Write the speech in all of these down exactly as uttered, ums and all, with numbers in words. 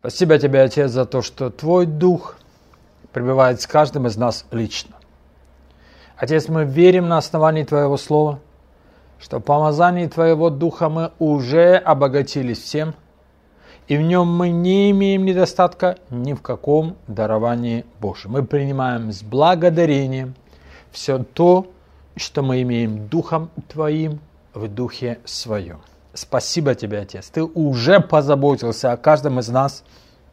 Спасибо Тебе, Отец, за то, что Твой Дух пребывает с каждым из нас лично. Отец, мы верим на основании Твоего Слова, что в помазании Твоего Духа мы уже обогатились всем, и в нем мы не имеем недостатка ни в каком даровании Божьем. Мы принимаем с благодарением все то, что мы имеем Духом Твоим в Духе Своем. Спасибо Тебе, Отец. Ты уже позаботился о каждом из нас,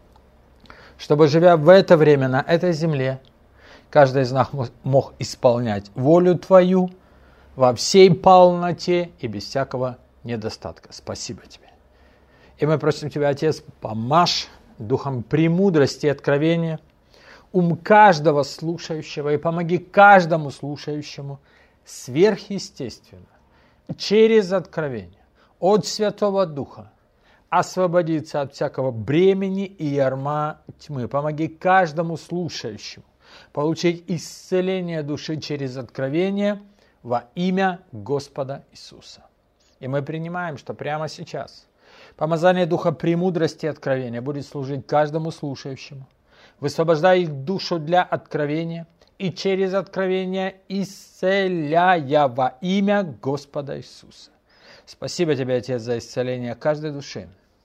чтобы, живя в это время на этой земле, каждый из нас мог исполнять волю Твою во всей полноте и без всякого недостатка. Спасибо Тебе. И мы просим Тебя, Отец, помажь духом премудрости и откровения ум каждого слушающего и помоги каждому слушающему сверхъестественно, через откровение, от Святого Духа, освободиться от всякого бремени и ярма тьмы. Помоги каждому слушающему получить исцеление души через откровение во имя Господа Иисуса. И мы принимаем, что прямо сейчас помазание Духа премудрости и откровения будет служить каждому слушающему, высвобождая их душу для откровения и через откровение исцеляя во имя Господа Иисуса. Спасибо Тебе, Отец, за исцеление каждой души,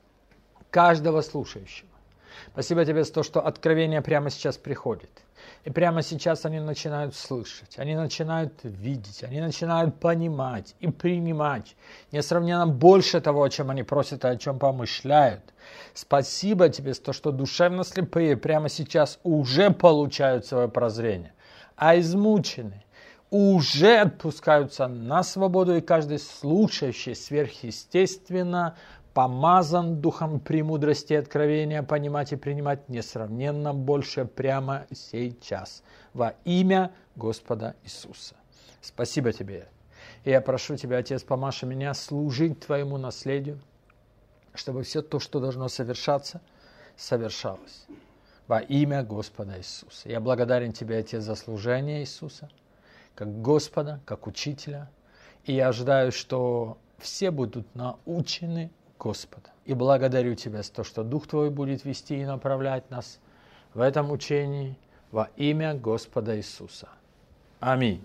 каждого слушающего. Спасибо Тебе за то, что откровение прямо сейчас приходит. И прямо сейчас они начинают слышать, они начинают видеть, они начинают понимать и принимать несравненно больше того, о чем они просят и о чем помышляют. Спасибо Тебе за то, что душевно слепые прямо сейчас уже получают свое прозрение, а измученные уже отпускаются на свободу, и каждый слушающий сверхъестественно помазан духом премудрости и откровения понимать и принимать несравненно больше прямо сейчас во имя Господа Иисуса. Спасибо Тебе. И я прошу Тебя, Отец, помажь меня служить Твоему наследию, чтобы все то, что должно совершаться, совершалось во имя Господа Иисуса. Я благодарен Тебе, Отец, за служение Иисуса, как Господа, как Учителя. И я ожидаю, что все будут научены Господа. И благодарю Тебя за то, что Дух Твой будет вести и направлять нас в этом учении во имя Господа Иисуса. Аминь.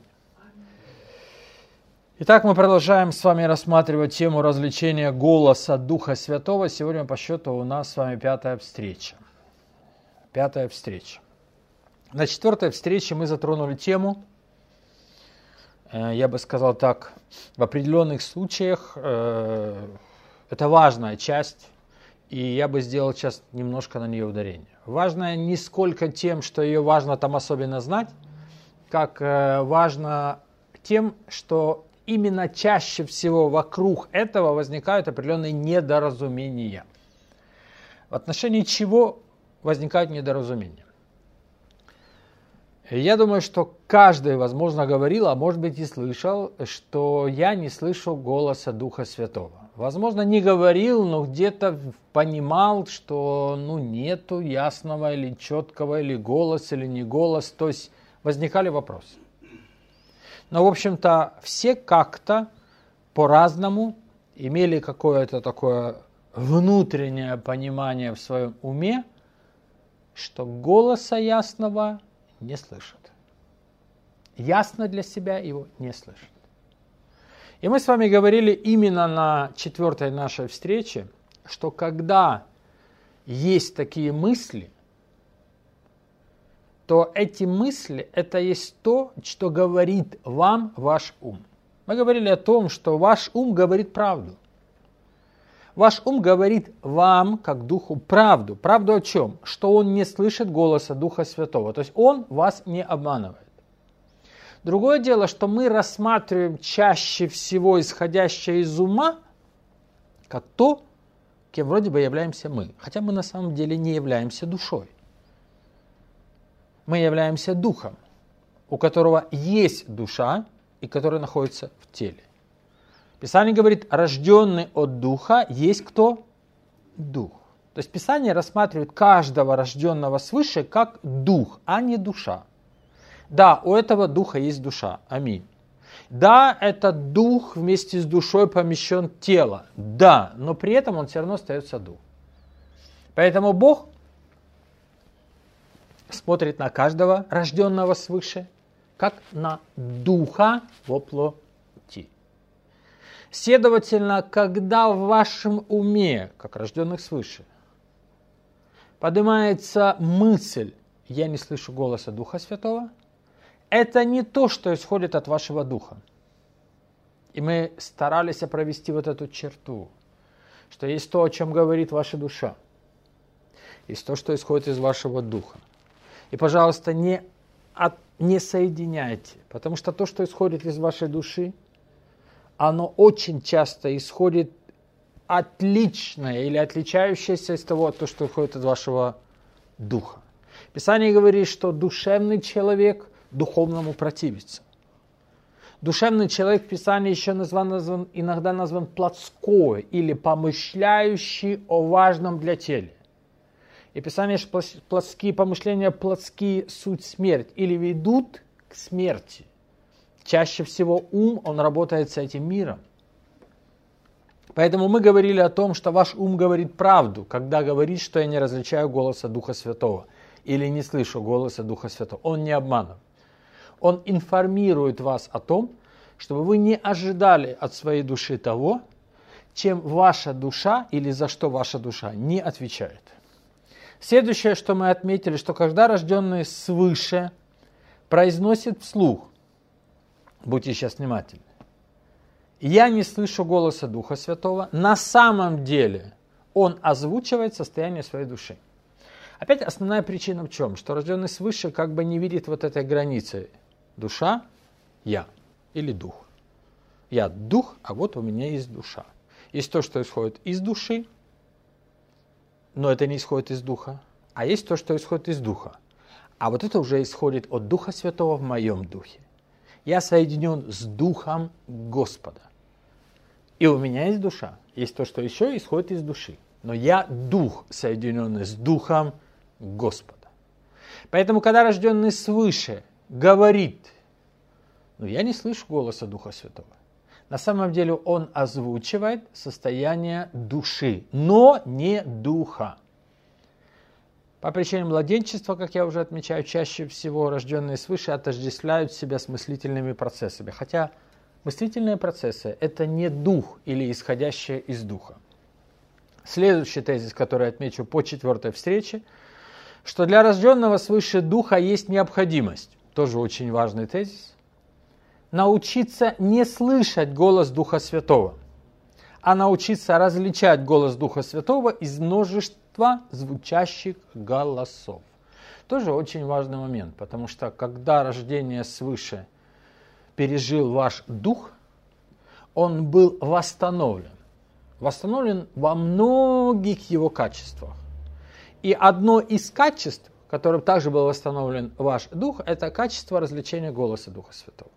Итак, мы продолжаем с вами рассматривать тему развлечения голоса Духа Святого. Сегодня по счету у нас с вами пятая встреча. Пятая встреча. На четвертой встрече мы затронули тему, я бы сказал так, в определенных случаях это важная часть, и я бы сделал сейчас немножко на нее ударение. Важная не сколько тем, что ее важно там особенно знать, как важно тем, что именно чаще всего вокруг этого возникают определенные недоразумения. В отношении чего возникают недоразумения? Я думаю, что каждый, возможно, говорил, а может быть и слышал, что я не слышу голоса Духа Святого. Возможно, не говорил, но где-то понимал, что ну, нету ясного или четкого, или голос, или не голос. То есть возникали вопросы. Но, в общем-то, все как-то по-разному имели какое-то такое внутреннее понимание в своем уме, что голоса ясного не слышат. Ясно для себя его не слышат. И мы с вами говорили именно на четвертой нашей встрече, что когда есть такие мысли, то эти мысли – это есть то, что говорит вам ваш ум. Мы говорили о том, что ваш ум говорит правду. Ваш ум говорит вам, как Духу, правду. Правду о чем? Что он не слышит голоса Духа Святого. То есть он вас не обманывает. Другое дело, что мы рассматриваем чаще всего исходящее из ума, как то, кем вроде бы являемся мы. Хотя мы на самом деле не являемся душой. Мы являемся духом, у которого есть душа и который находится в теле. Писание говорит, рожденный от Духа есть кто? Дух. То есть Писание рассматривает каждого рожденного свыше как дух, а не душа. Да, у этого духа есть душа. Аминь. Да, этот дух вместе с душой помещен в тело. Да, но при этом он все равно остается дух. Поэтому Бог смотрит на каждого рожденного свыше, как на духа во плоти. Следовательно, когда в вашем уме, как рожденных свыше, поднимается мысль «я не слышу голоса Духа Святого», это не то, что исходит от вашего духа. И мы старались провести вот эту черту, что есть то, о чем говорит ваша душа, есть то, что исходит из вашего духа. И, пожалуйста, не, от, не соединяйте, потому что то, что исходит из вашей души, оно очень часто исходит отличное или отличающееся из того, то, что исходит из вашего духа. Писание говорит, что душевный человек духовному противится. Душевный человек в Писании еще назван, назван, иногда назван плотской или помышляющий о важном для тела. И Писание, что плотские помышления, плотские суть смерть или ведут к смерти. Чаще всего ум, он работает с этим миром. Поэтому мы говорили о том, что ваш ум говорит правду, когда говорит, что я не различаю голоса Духа Святого или не слышу голоса Духа Святого. Он не обманывает. Он информирует вас о том, чтобы вы не ожидали от своей души того, чем ваша душа или за что ваша душа не отвечает. Следующее, что мы отметили, что когда рожденный свыше произносит вслух, будьте сейчас внимательны, я не слышу голоса Духа Святого, на самом деле он озвучивает состояние своей души. Опять основная причина в чем? Что рожденный свыше как бы не видит вот этой границы. Душа, я или дух. Я дух, а вот у меня есть душа. Есть то, что исходит из души, но это не исходит из духа. А есть то, что исходит из духа. А вот это уже исходит от Духа Святого в моем духе. Я соединен с Духом Господа. И у меня есть душа. Есть то, что еще исходит из души. Но я дух, соединенный с Духом Господа. Поэтому, когда рожденный свыше говорит, ну я не слышу голоса Духа Святого. На самом деле он озвучивает состояние души, но не духа. По причине младенчества, как я уже отмечаю, чаще всего рожденные свыше отождествляют себя с мыслительными процессами. Хотя мыслительные процессы – это не дух или исходящее из духа. Следующий тезис, который я отмечу по четвертой встрече, что для рожденного свыше духа есть необходимость, тоже очень важный тезис, научиться не слышать голос Духа Святого, а научиться различать голос Духа Святого из множества звучащих голосов. Тоже очень важный момент, потому что когда рождение свыше пережил ваш дух, он был восстановлен. Восстановлен во многих его качествах. И одно из качеств, которым также был восстановлен ваш дух, это качество различения голоса Духа Святого.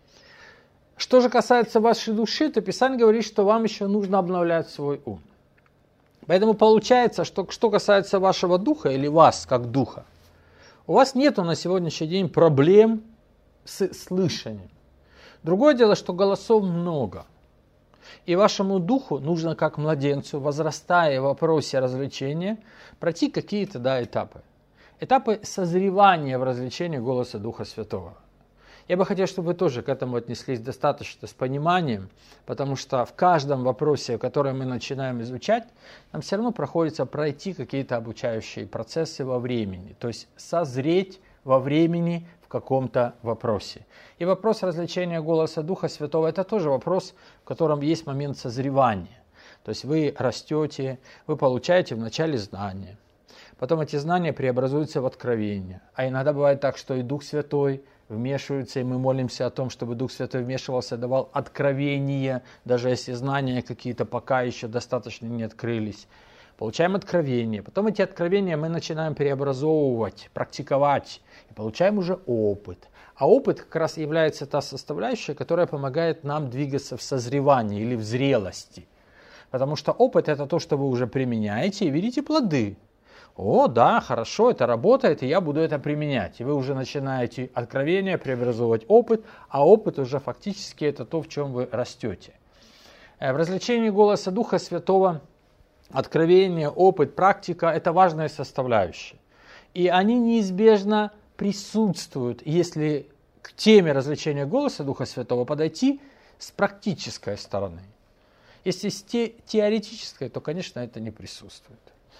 Что же касается вашей души, то Писание говорит, что вам еще нужно обновлять свой ум. Поэтому получается, что что касается вашего духа или вас как духа, у вас нету на сегодняшний день проблем с слышанием. Другое дело, что голосов много. И вашему духу нужно, как младенцу, возрастая в вопросе развлечения, пройти какие-то да, этапы. Этапы созревания в развлечении голоса Духа Святого. Я бы хотел, чтобы вы тоже к этому отнеслись достаточно с пониманием, потому что в каждом вопросе, который мы начинаем изучать, нам все равно приходится пройти какие-то обучающие процессы во времени, то есть созреть во времени в каком-то вопросе. И вопрос развлечения голоса Духа Святого – это тоже вопрос, в котором есть момент созревания. То есть вы растете, вы получаете вначале знания, потом эти знания преобразуются в откровения. А иногда бывает так, что и Дух Святой вмешивается, и мы молимся о том, чтобы Дух Святой вмешивался, давал откровения, даже если знания какие-то пока еще достаточно не открылись. Получаем откровения, потом эти откровения мы начинаем преобразовывать, практиковать, и получаем уже опыт. А опыт как раз является та составляющая, которая помогает нам двигаться в созревании или в зрелости. Потому что опыт – это то, что вы уже применяете и видите плоды. О, да, хорошо, это работает, и я буду это применять. И вы уже начинаете откровение преобразовывать опыт, а опыт уже фактически это то, в чем вы растете. В развлечении голоса Духа Святого откровение, опыт, практика – это важная составляющая. И они неизбежно присутствуют, если к теме развлечения голоса Духа Святого подойти с практической стороны. Если с те, теоретической, то, конечно, это не присутствует.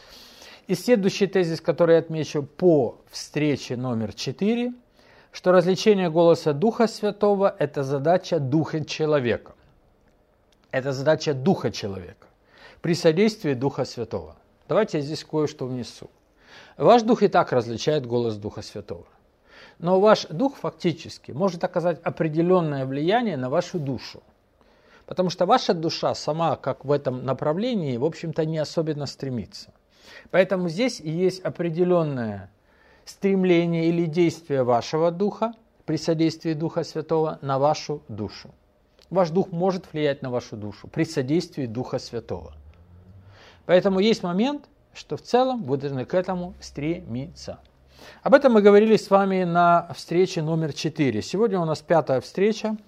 И следующий тезис, который я отмечу по встрече номер четыре, что развлечение голоса Духа Святого – это задача Духа человека. Это задача Духа человека при содействии Духа Святого. Давайте я здесь кое-что внесу. Ваш Дух и так различает голос Духа Святого. Но ваш Дух фактически может оказать определенное влияние на вашу душу. Потому что ваша душа сама, как в этом направлении, в общем-то, не особенно стремится. Поэтому здесь и есть определенное стремление или действие вашего Духа при содействии Духа Святого на вашу душу. Ваш Дух может влиять на вашу душу при содействии Духа Святого. Поэтому есть момент, что в целом вы должны к этому стремиться. Об этом мы говорили с вами на встрече номер четыре. Сегодня у нас пятая встреча.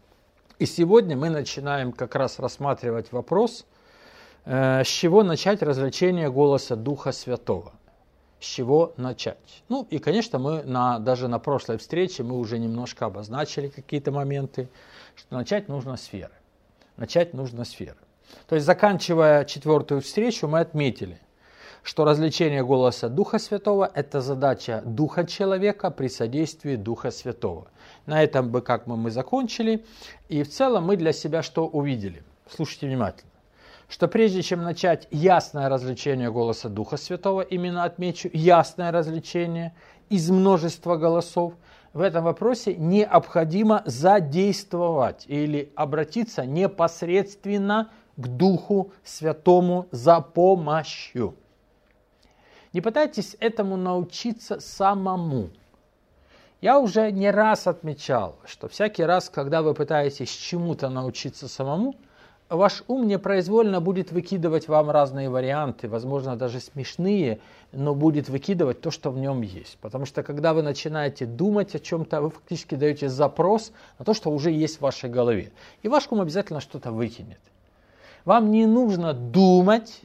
И сегодня мы начинаем как раз рассматривать вопрос, э, с чего начать развлечение голоса Духа Святого. С чего начать? Ну и, конечно, мы на, даже на прошлой встрече мы уже немножко обозначили какие-то моменты, что начать нужно с веры. Начать нужно с веры. То есть, заканчивая четвертую встречу, мы отметили, что развлечение голоса Духа Святого – это задача Духа человека при содействии Духа Святого. На этом бы как мы, мы закончили. И в целом мы для себя что увидели? Слушайте внимательно. Что прежде чем начать ясное развлечение голоса Духа Святого, именно отмечу ясное развлечение из множества голосов, в этом вопросе необходимо задействовать или обратиться непосредственно к Духу Святому за помощью. Не пытайтесь этому научиться самому. Я уже не раз отмечал, что всякий раз, когда вы пытаетесь чему-то научиться самому, ваш ум непроизвольно будет выкидывать вам разные варианты, возможно, даже смешные, но будет выкидывать то, что в нем есть. Потому что, когда вы начинаете думать о чем-то, вы фактически даете запрос на то, что уже есть в вашей голове. И ваш ум обязательно что-то выкинет. Вам не нужно думать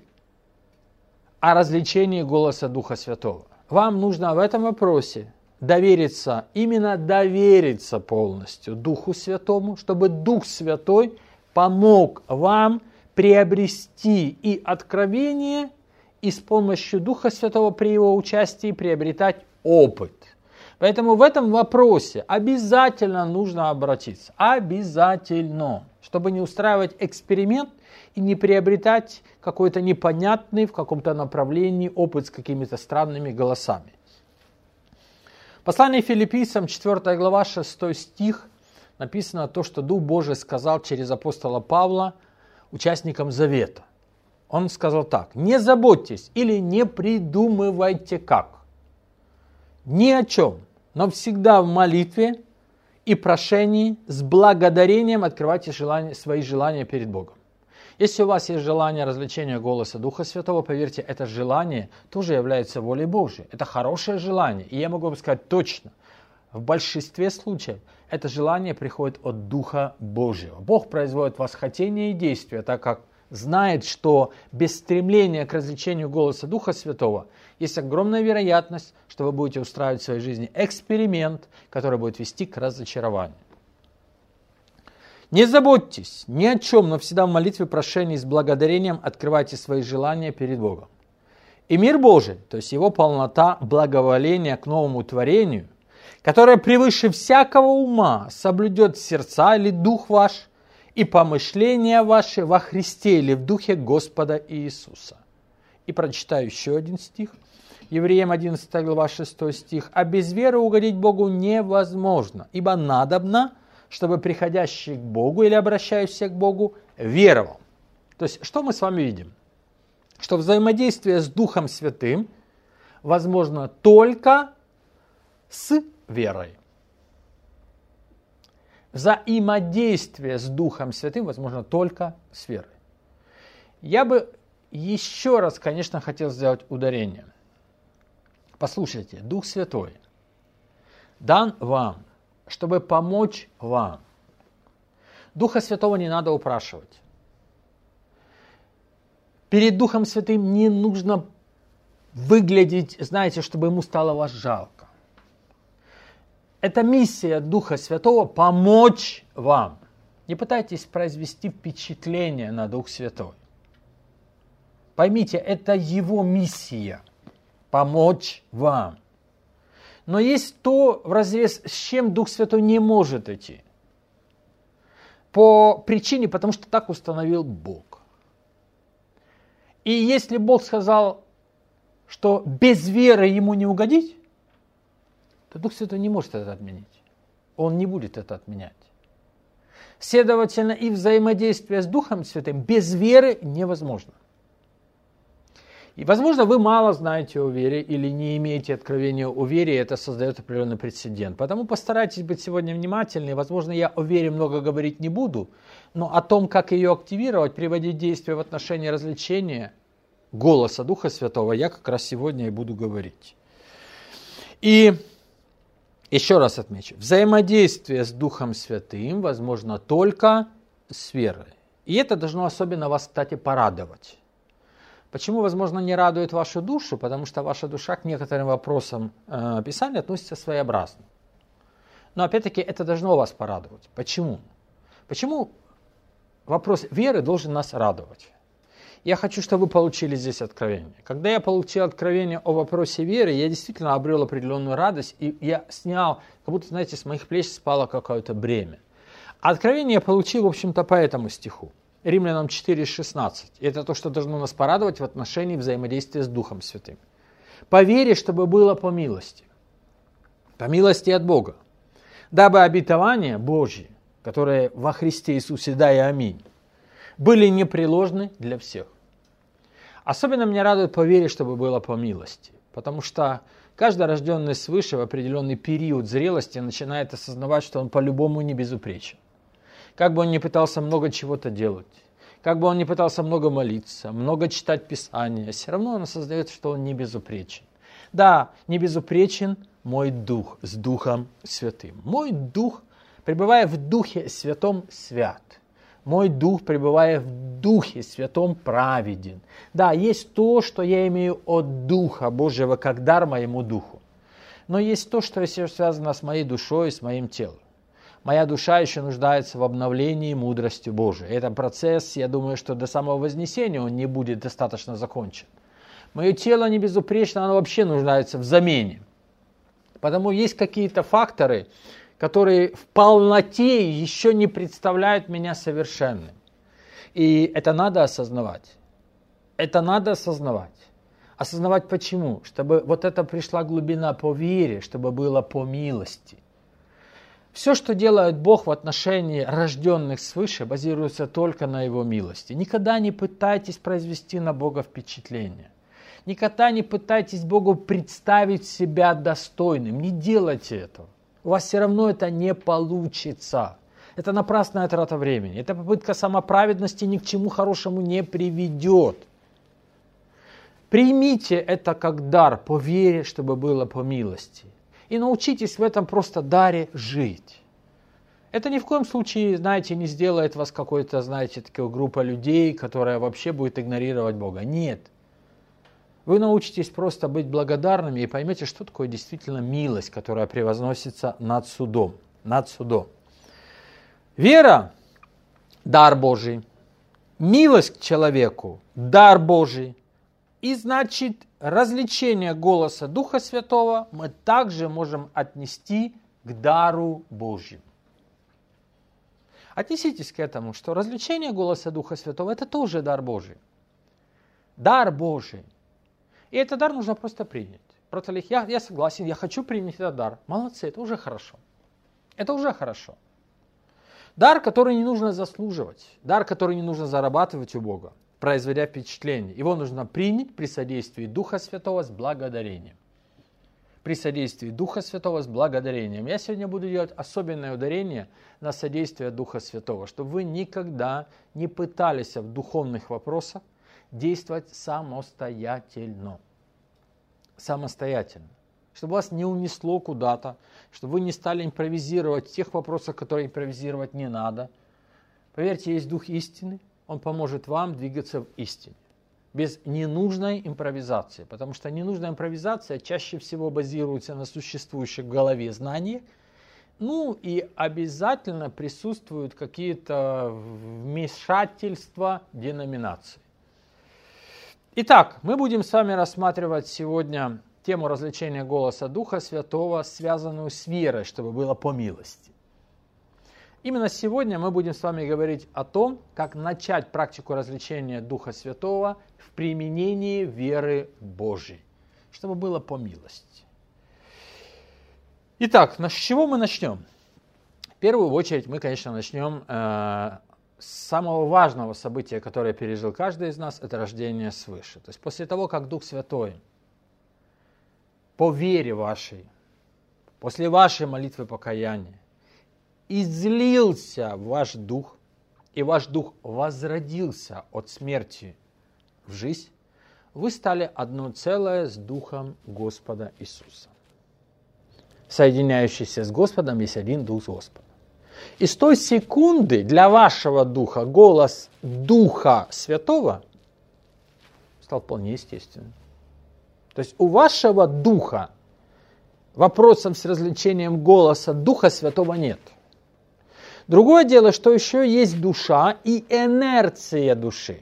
о развлечении голоса Духа Святого. Вам нужно в этом вопросе довериться, именно довериться полностью Духу Святому, чтобы Дух Святой помог вам приобрести и откровение, и с помощью Духа Святого при его участии приобретать опыт. Поэтому в этом вопросе обязательно нужно обратиться. Обязательно. Чтобы не устраивать эксперимент и не приобретать какой-то непонятный в каком-то направлении опыт с какими-то странными голосами. Послание Филиппийцам, четвёртая глава, шестой стих, написано то, что Дух Божий сказал через апостола Павла участникам Завета. Он сказал так: «Не заботьтесь или не придумывайте как. Ни о чем, но всегда в молитве и прошении с благодарением открывайте желания, свои желания перед Богом». Если у вас есть желание развлечения голоса Духа Святого, поверьте, это желание тоже является волей Божией. Это хорошее желание. И я могу вам сказать точно, в большинстве случаев это желание приходит от Духа Божьего. Бог производит в вас хотение и действия, так как знает, что без стремления к развлечению голоса Духа Святого есть огромная вероятность, что вы будете устраивать в своей жизни эксперимент, который будет вести к разочарованию. Не заботьтесь ни о чем, но всегда в молитве, прошении с благодарением открывайте свои желания перед Богом. И мир Божий, то есть его полнота благоволения к новому творению, которое превыше всякого ума соблюдет сердца или дух ваш и помышления ваши во Христе или в духе Господа Иисуса. И прочитаю еще один стих. Евреям одиннадцатая глава, шестой стих. «А без веры угодить Богу невозможно, ибо надобно, чтобы приходящий к Богу или обращающийся к Богу веровал». То есть, что мы с вами видим? Что взаимодействие с Духом Святым возможно только с верой. Взаимодействие с Духом Святым возможно только с верой. Я бы еще раз, конечно, хотел сделать ударение. Послушайте, Дух Святой дан вам, чтобы помочь вам. Духа Святого не надо упрашивать. Перед Духом Святым не нужно выглядеть, знаете, чтобы ему стало вас жалко. Это миссия Духа Святого – помочь вам. Не пытайтесь произвести впечатление на Дух Святой. Поймите, это Его миссия – помочь вам. Но есть то, вразрез, с чем Дух Святой не может идти. По причине, потому что так установил Бог. И если Бог сказал, что без веры Ему не угодить, то Дух Святой не может это отменить. Он не будет это отменять. Следовательно, и взаимодействие с Духом Святым без веры невозможно. И, возможно, вы мало знаете о вере или не имеете откровения о вере, и это создает определенный прецедент. Потому постарайтесь быть сегодня внимательны. Возможно, я о вере много говорить не буду, но о том, как ее активировать, приводить в действие в отношении развлечения голоса Духа Святого, я как раз сегодня и буду говорить. И еще раз отмечу, взаимодействие с Духом Святым возможно только с верой. И это должно особенно вас, кстати, порадовать. Почему, возможно, не радует вашу душу? Потому что ваша душа к некоторым вопросам э, Писания относится своеобразно. Но опять-таки это должно вас порадовать. Почему? Почему вопрос веры должен нас радовать? Я хочу, чтобы вы получили здесь откровение. Когда я получил откровение о вопросе веры, я действительно обрел определенную радость, и я снял, как будто, знаете, с моих плеч спало какое-то бремя. А откровение я получил, в общем-то, по этому стиху. Римлянам четыре шестнадцать. Это то, что должно нас порадовать в отношении взаимодействия с Духом Святым. По вере, чтобы было по милости. По милости от Бога. Дабы обетования Божьи, которые во Христе Иисусе, да и аминь, были непреложны для всех. Особенно меня радует по вере, чтобы было по милости. Потому что каждый рожденный свыше в определенный период зрелости начинает осознавать, что он по-любому не безупречен. Как бы он ни пытался много чего-то делать, как бы он ни пытался много молиться, много читать Писания, все равно он осознает, что он не безупречен. Да, не безупречен мой Дух с Духом Святым. Мой Дух, пребывая в Духе Святом, свят. Мой Дух, пребывая в Духе Святом, праведен. Да, есть то, что я имею от Духа Божьего, как дар моему Духу. Но есть то, что еще связано с моей душой и с моим телом. Моя душа еще нуждается в обновлении мудростью Божией. Это процесс, я думаю, что до самого вознесения он не будет достаточно закончен. Мое тело не безупречно, оно вообще нуждается в замене. Потому есть какие-то факторы, которые в полноте еще не представляют меня совершенным. И это надо осознавать. Это надо осознавать. Осознавать почему? Чтобы вот это пришла глубина по вере, чтобы было по милости. Все, что делает Бог в отношении рожденных свыше, базируется только на Его милости. Никогда не пытайтесь произвести на Бога впечатление. Никогда не пытайтесь Богу представить себя достойным. Не делайте этого. У вас все равно это не получится. Это напрасная трата времени. Эта попытка самоправедности ни к чему хорошему не приведет. Примите это как дар по вере, чтобы было по милости. И научитесь в этом просто даре жить. Это ни в коем случае, знаете, не сделает вас какой-то, знаете, такой группа людей, которая вообще будет игнорировать Бога. Нет. Вы научитесь просто быть благодарными и поймете, что такое действительно милость, которая превозносится над судом. Над судом. Вера – дар Божий. Милость к человеку – дар Божий. И значит, развлечение голоса Духа Святого мы также можем отнести к дару Божьему. Отнеситесь к этому, что развлечение голоса Духа Святого – это тоже дар Божий. Дар Божий. И этот дар нужно просто принять. Просто я, я согласен, я хочу принять этот дар. Молодцы, это уже хорошо. Это уже хорошо. Дар, который не нужно заслуживать. Дар, который не нужно зарабатывать у Бога, производя впечатление. Его нужно принять при содействии Духа Святого с благодарением. При содействии Духа Святого с благодарением. Я сегодня буду делать особенное ударение на содействие Духа Святого, чтобы вы никогда не пытались в духовных вопросах действовать самостоятельно. Самостоятельно. Чтобы вас не унесло куда-то, чтобы вы не стали импровизировать в тех вопросах, которые импровизировать не надо. Поверьте, есть Дух истины, Он поможет вам двигаться в истине. без ненужной импровизации. Потому что ненужная импровизация чаще всего базируется на существующих в голове знаниях. Ну и обязательно присутствуют какие-то вмешательства деноминации. Итак, мы будем с вами рассматривать сегодня тему развлечения голоса Духа Святого, связанную с верой, чтобы было по милости. Именно сегодня мы будем с вами говорить о том, как начать практику развлечения Духа Святого в применении веры Божьей, чтобы было по милости. Итак, с чего мы начнем? В первую очередь мы, конечно, начнем э, с самого важного события, которое пережил каждый из нас, это рождение свыше. То есть после того, как Дух Святой по вере вашей, после вашей молитвы покаяния, излился в ваш дух, и ваш дух возродился от смерти в жизнь, вы стали одно целое с Духом Господа Иисуса. Соединяющийся с Господом есть один Дух с Господом. И с той секунды для вашего духа голос Духа Святого стал вполне естественным. То есть у вашего духа вопросом с развлечением голоса Духа Святого нет. Другое дело, что еще есть душа и инерция души.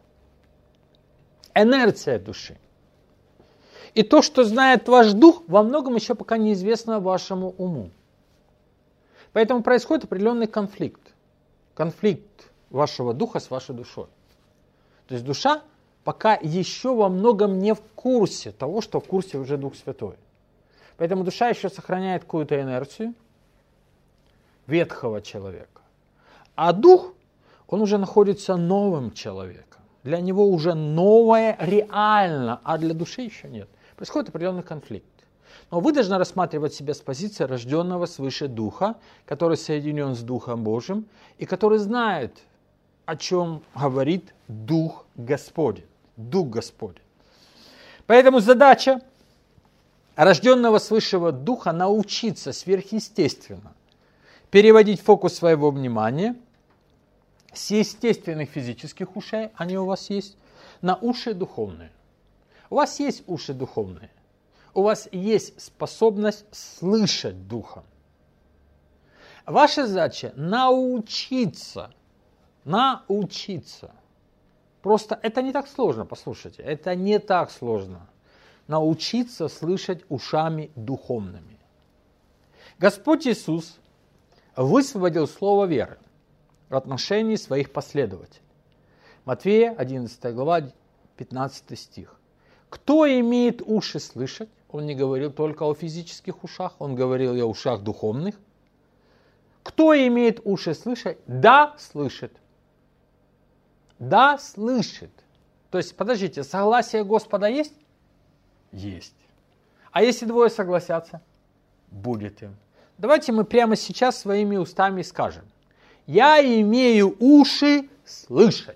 Инерция души. И то, что знает ваш дух, во многом еще пока неизвестно вашему уму. Поэтому происходит определенный конфликт. Конфликт вашего духа с вашей душой. То есть душа пока еще во многом не в курсе того, что в курсе уже Дух Святой. Поэтому душа еще сохраняет какую-то инерцию ветхого человека. А дух, он уже находится новым человеком. Для него уже новое реально, а для души еще нет. Происходит определенный конфликт. Но вы должны рассматривать себя с позиции рожденного свыше Духа, который соединен с Духом Божьим, и который знает, о чем говорит Дух Господень. Дух Господень. Поэтому задача рожденного свыше Духа научиться сверхъестественно переводить фокус своего внимания с естественных физических ушей, они у вас есть, на уши духовные. У вас есть уши духовные. У вас есть способность слышать Духом. Ваша задача научиться, научиться. Просто это не так сложно, послушайте, это не так сложно. Научиться слышать ушами духовными. Господь Иисус высвободил слово веры в отношении своих последователей. Матфея, одиннадцатая глава, пятнадцатый стих. Кто имеет уши слышать? Он не говорил только о физических ушах, он говорил и о ушах духовных. Кто имеет уши слышать? Да, слышит. Да, слышит. То есть, подождите, согласие Господа есть? Есть. А если двое согласятся? Будет им. Давайте мы прямо сейчас своими устами скажем. Я имею уши слышать.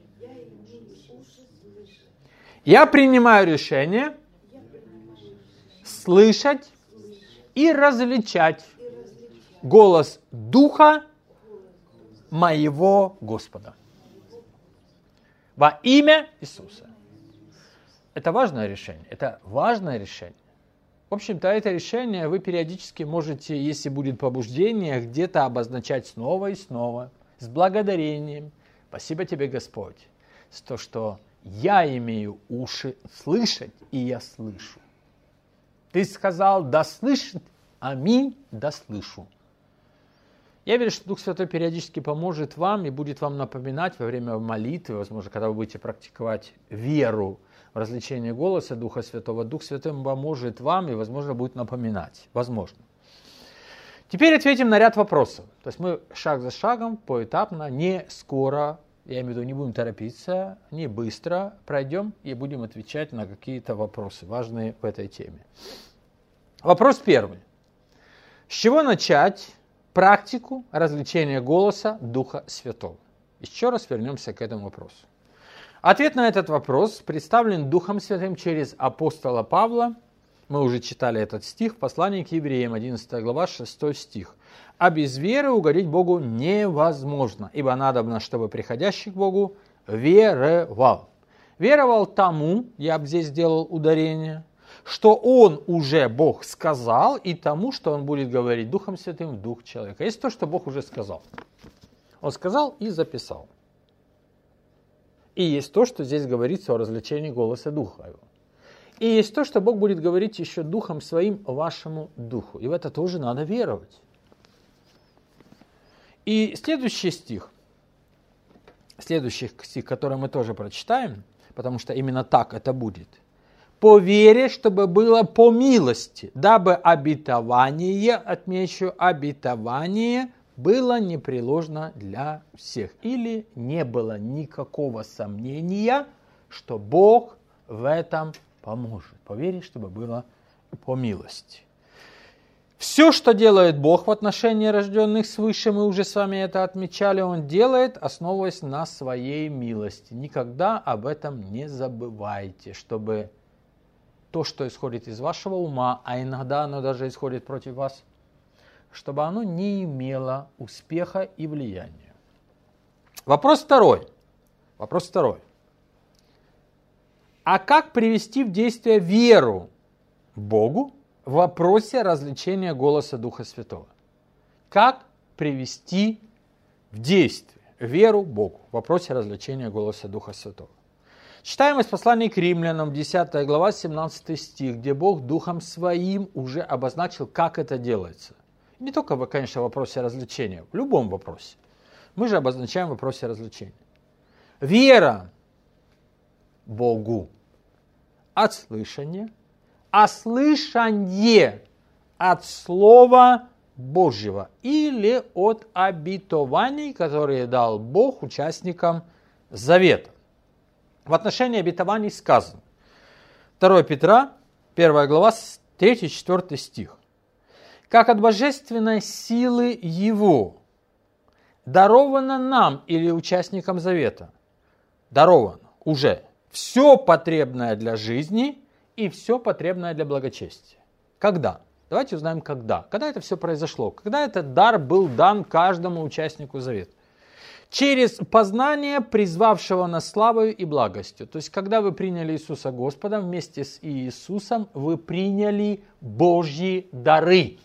Я принимаю решение слышать и различать голос Духа моего Господа. Во имя Иисуса. Это важное решение. Это важное решение. В общем-то, это решение вы периодически можете, если будет побуждение, где-то обозначать снова и снова, с благодарением. Спасибо тебе, Господь, за то, что я имею уши слышать, и я слышу. Ты сказал, да слышит, аминь, да слышу. Я верю, что Дух Святой периодически поможет вам и будет вам напоминать во время молитвы, возможно, когда вы будете практиковать веру в развлечение голоса Духа Святого. Дух Святой поможет вам и, возможно, будет напоминать. Возможно. Теперь ответим на ряд вопросов. То есть мы шаг за шагом, поэтапно, не скоро, я имею в виду, не будем торопиться, не быстро пройдем и будем отвечать на какие-то вопросы, важные в этой теме. Вопрос первый. С чего начать практику развлечения голоса Духа Святого? Еще раз вернемся к этому вопросу. Ответ на этот вопрос представлен Духом Святым через апостола Павла. Мы уже читали этот стих в послании к евреям, одиннадцатая глава, шестой стих. «А без веры угодить Богу невозможно, ибо надобно, чтобы приходящий к Богу веровал». веровал тому, я бы здесь сделал ударение, что он уже Бог сказал, и тому, что он будет говорить Духом Святым в дух человека. Есть то, что Бог уже сказал. Он сказал и записал. И есть то, что здесь говорится о развлечении голоса Духа Его. И есть то, что Бог будет говорить еще Духом Своим вашему Духу. И в это тоже надо веровать. И следующий стих, следующий стих, который мы тоже прочитаем, потому что именно так это будет. «По вере, чтобы было по милости, дабы обетование, отмечу, обетование было непреложно для всех». Или не было никакого сомнения, что Бог в этом поможет. По вере, чтобы было по милости. Все, что делает Бог в отношении рожденных свыше, мы уже с вами это отмечали, Он делает, основываясь на своей милости. Никогда об этом не забывайте, чтобы то, что исходит из вашего ума, а иногда оно даже исходит против вас, чтобы оно не имело успеха и влияния. Вопрос второй. Вопрос второй. А как привести в действие веру Богу в вопросе развлечения голоса Духа Святого? Как привести в действие веру Богу в вопросе развлечения голоса Духа Святого? Читаем из послания к Римлянам, десятая глава, семнадцатый стих, где Бог Духом Своим уже обозначил, как это делается. Не только, конечно, в вопросе развлечения, в любом вопросе. Мы же обозначаем в вопросе развлечения. Вера Богу от слышания, а слышание от Слова Божьего или от обетований, которые дал Бог участникам завета. В отношении обетований сказано. второе Петра, первая глава, третий-четвёртый стих. «Как от божественной силы Его даровано нам или участникам завета, даровано уже все потребное для жизни и все потребное для благочестия». Когда? Давайте узнаем, когда. Когда это все произошло? Когда этот дар был дан каждому участнику завета? Через познание призвавшего нас славою и благостью. То есть, когда вы приняли Иисуса Господом, вместе с Иисусом вы приняли Божьи дары.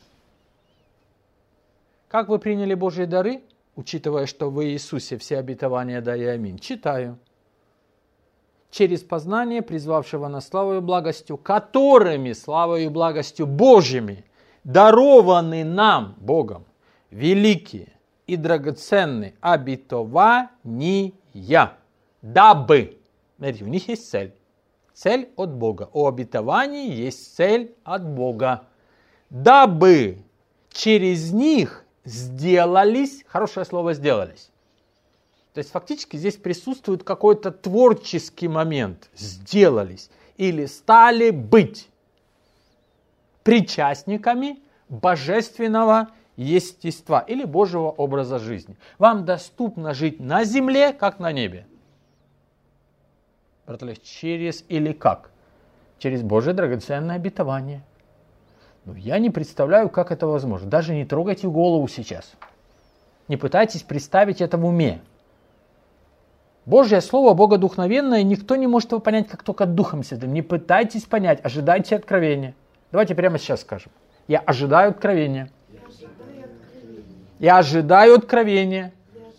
Как вы приняли Божьи дары, учитывая, что в Иисусе все обетования да и аминь? Читаю. Через познание призвавшего нас славою и благостью, которыми славою и благостью Божьими дарованы нам, Богом, великие и драгоценные обетования, дабы, смотрите, у них есть цель, цель от Бога, у обетований есть цель от Бога, дабы через них сделались, хорошее слово сделались, то есть фактически здесь присутствует какой-то творческий момент, сделались или стали быть причастниками божественного естества или Божьего образа жизни. Вам доступно жить на земле, как на небе. Братья, через или как? Через Божье драгоценное обетование. Но я не представляю, как это возможно. Даже не трогайте голову сейчас. Не пытайтесь представить это в уме. Божье Слово богодухновенное, никто не может его понять, как только Духом Святым. Не пытайтесь понять, ожидайте откровения. Давайте прямо сейчас скажем. Я ожидаю откровения. Я ожидаю откровения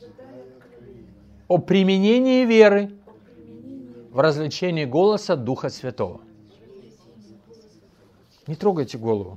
о применении веры в развлечении голоса Духа Святого. Не трогайте голову.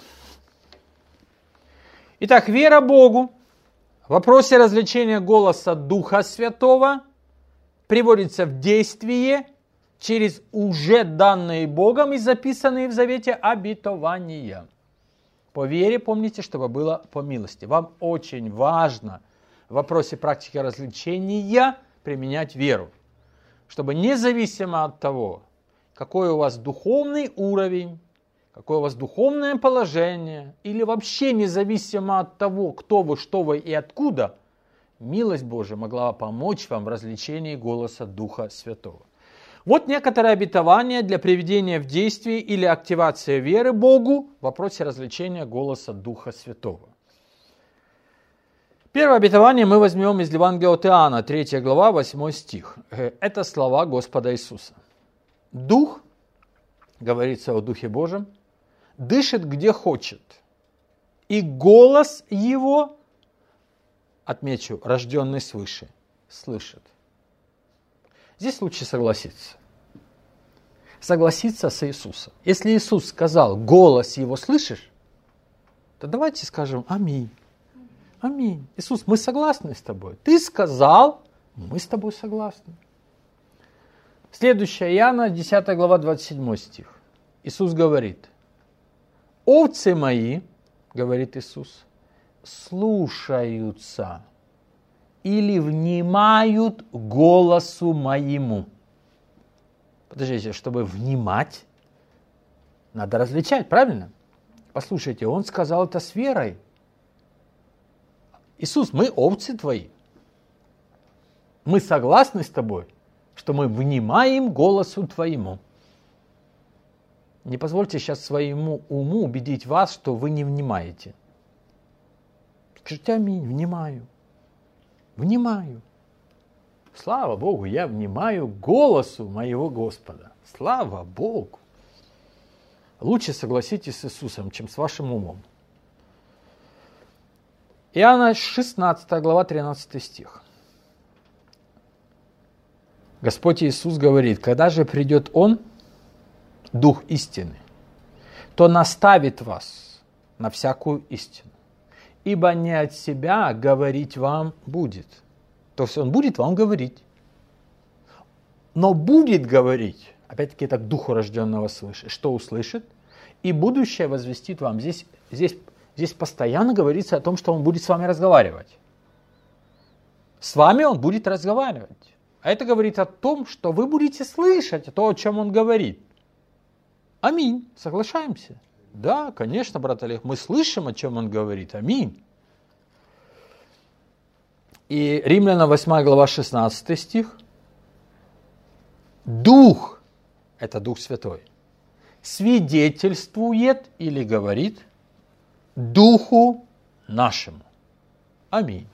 Итак, вера Богу в вопросе развлечения голоса Духа Святого приводится в действие через уже данные Богом и записанные в Завете обетования. По вере, помните, чтобы было по милости. Вам очень важно в вопросе практики развлечения применять веру. Чтобы независимо от того, какой у вас духовный уровень, какое у вас духовное положение, или вообще независимо от того, кто вы, что вы и откуда, милость Божия могла помочь вам в развлечении голоса Духа Святого. Вот некоторые обетования для приведения в действие или активации веры Богу в вопросе развлечения голоса Духа Святого. Первое обетование мы возьмем из Евангелия от Иоанна, третья глава, восьмой стих. Это слова Господа Иисуса. Дух, говорится о Духе Божьем, дышит где хочет, и голос его, отмечу, рожденный свыше, слышит. Здесь лучше согласиться. Согласиться с Иисусом. Если Иисус сказал, голос его слышишь, то давайте скажем аминь. Аминь. Иисус, мы согласны с тобой. Ты сказал, мы с тобой согласны. Следующее, Иоанна, десятая глава, двадцать седьмой стих. Иисус говорит, овцы мои, говорит Иисус, слушаются или внимают голосу моему. Подождите, чтобы внимать, надо различать, правильно? Послушайте, Он сказал это с верой. Иисус, мы овцы твои. Мы согласны с тобой, что мы внимаем голосу твоему. Не позвольте сейчас своему уму убедить вас, что вы не внимаете. Скажите аминь, внимаю. Внимаю. Слава Богу, я внимаю голосу моего Господа. Слава Богу. Лучше согласитесь с Иисусом, чем с вашим умом. Иоанна шестнадцатая глава, тринадцатый стих. Господь Иисус говорит, когда же придет Он, Дух истины, то наставит вас на всякую истину, ибо не от себя говорить вам будет. То есть Он будет вам говорить, но будет говорить, опять-таки это к Духу рожденного свыше, что услышит, и будущее возвестит вам. Здесь, здесь Здесь постоянно говорится о том, что Он будет с вами разговаривать. С вами Он будет разговаривать. А это говорит о том, что вы будете слышать то, о чем Он говорит. Аминь. Соглашаемся? Да, конечно, брат Олег, мы слышим, о чем Он говорит. Аминь. И Римлянам восьмая глава, шестнадцатый стих. Дух, это Дух Святой, свидетельствует или говорит Духу нашему. Аминь.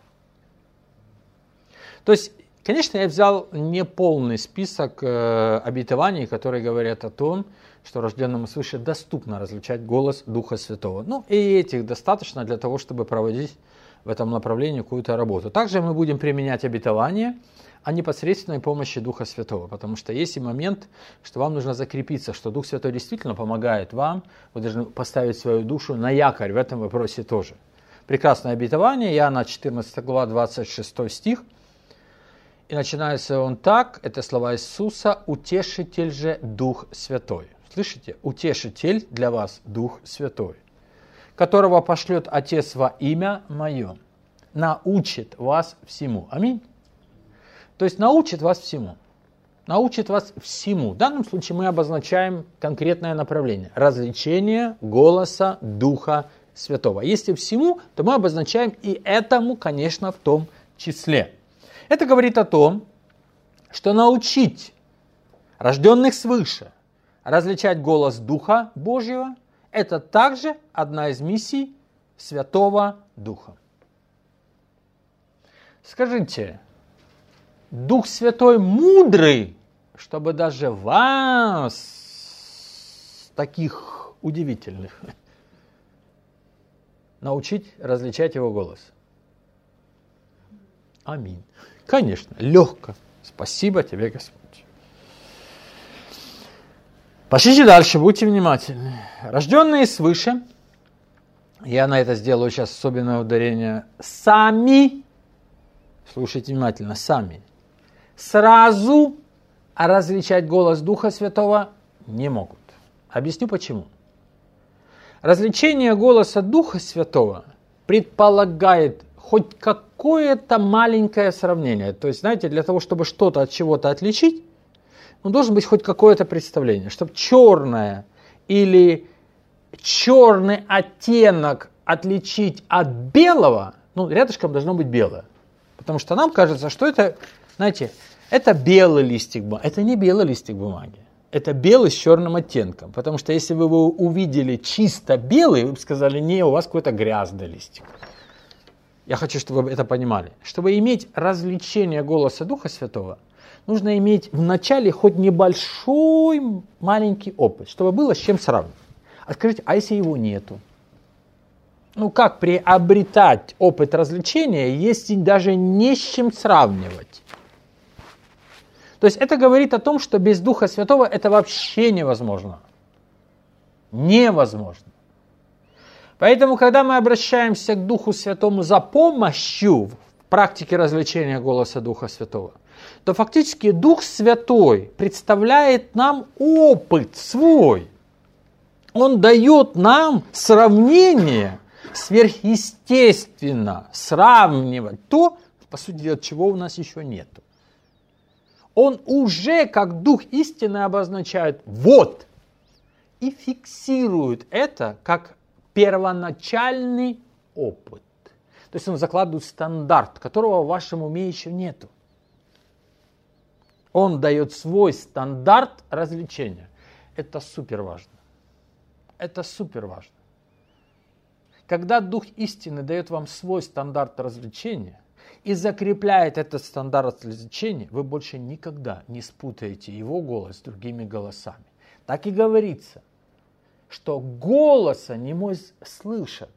То есть, конечно, я взял не полный список э, обетований, которые говорят о том, что рожденному свыше доступно различать голос Духа Святого. Ну, и этих достаточно для того, чтобы проводить в этом направлении какую-то работу. Также мы будем применять обетования о непосредственной помощи Духа Святого, потому что есть и момент, что вам нужно закрепиться, что Дух Святой действительно помогает вам, вы должны поставить свою душу на якорь в этом вопросе тоже. Прекрасное обетование, Иоанна четырнадцатая глава, двадцать шестой стих, и начинается он так, это слова Иисуса, «Утешитель же Дух Святой». Слышите? «Утешитель для вас Дух Святой, которого пошлет Отец во имя Мое, научит вас всему». Аминь. То есть научит вас всему. Научит вас всему. В данном случае мы обозначаем конкретное направление. Развлечение голоса Духа Святого. Если всему, то мы обозначаем и этому, конечно, в том числе. Это говорит о том, что научить рожденных свыше различать голос Духа Божьего – это также одна из миссий Святого Духа. Скажите, Дух Святой мудрый, чтобы даже вас, таких удивительных, научить различать Его голос? Аминь. Конечно, легко. Спасибо тебе, Господь. Пошлите дальше, будьте внимательны. Рожденные свыше, я на это сделаю сейчас особенное ударение, сами, слушайте внимательно, сами, сразу различать голос Духа Святого не могут. Объясню почему. Развлечение голоса Духа Святого предполагает хоть какое-то маленькое сравнение. То есть, знаете, для того, чтобы что-то от чего-то отличить, ну, должен быть хоть какое-то представление. Чтобы черное или черный оттенок отличить от белого, ну, рядышком должно быть белое. Потому что нам кажется, что это, знаете, это белый листик бумаги. Это не белый листик бумаги. Это белый с черным оттенком. Потому что если вы его увидели чисто белый, вы бы сказали, не, у вас какой-то грязный листик. я хочу, чтобы вы это понимали, чтобы иметь развлечение голоса Духа Святого, нужно иметь вначале хоть небольшой маленький опыт, чтобы было с чем сравнивать. А скажите, а если его нету? Ну как приобретать опыт развлечения, если даже не с чем сравнивать? То есть это говорит о том, что без Духа Святого это вообще невозможно. Невозможно. Поэтому, когда мы обращаемся к Духу Святому за помощью в практике развлечения голоса Духа Святого, то фактически Дух Святой представляет нам опыт свой. Он дает нам сравнение, сверхъестественно сравнивать то, по сути дела, чего у нас еще нет. Он уже, как Дух истины, обозначает «вот» и фиксирует это как первоначальный опыт. То есть он закладывает стандарт, которого в вашем уме еще нету. Он дает свой стандарт развлечения. Это супер важно. Это супер важно. Когда Дух истины дает вам свой стандарт развлечения и закрепляет этот стандарт развлечения, вы больше никогда не спутаете его голос с другими голосами. Так и говорится, что голоса немой слышат,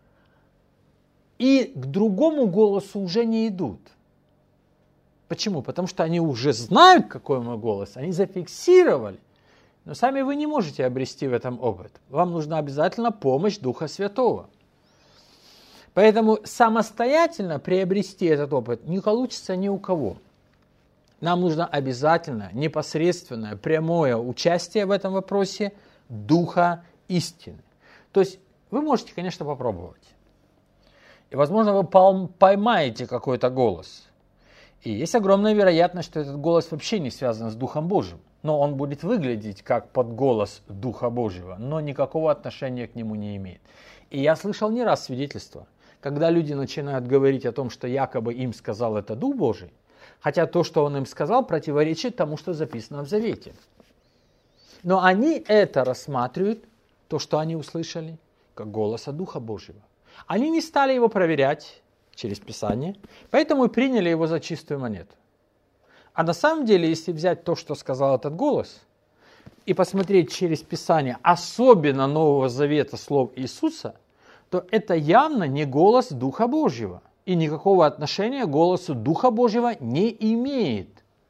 и к другому голосу уже не идут. Почему? Потому что они уже знают, какой мой голос, они зафиксировали, но сами вы не можете обрести в этом опыт. Вам нужна обязательно помощь Духа Святого. Поэтому самостоятельно приобрести этот опыт не получится ни у кого. Нам нужно обязательно непосредственное, прямое участие в этом вопросе Духа истины. То есть вы можете, конечно, попробовать. И, возможно, вы поймаете какой-то голос. И есть огромная вероятность, что этот голос вообще не связан с Духом Божьим. Но он будет выглядеть как подголос Духа Божьего, но никакого отношения к нему не имеет. И я слышал не раз свидетельства, когда люди начинают говорить о том, что якобы им сказал это Дух Божий, хотя то, что он им сказал, противоречит тому, что записано в Завете. Но они это рассматривают, то, что они услышали, как голоса Духа Божьего. Они не стали его проверять через Писание, поэтому и приняли его за чистую монету. А на самом деле, если взять то, что сказал этот голос, и посмотреть через Писание, особенно Нового Завета слов Иисуса, то это явно не голос Духа Божьего. И никакого отношения к голосу Духа Божьего не имеет.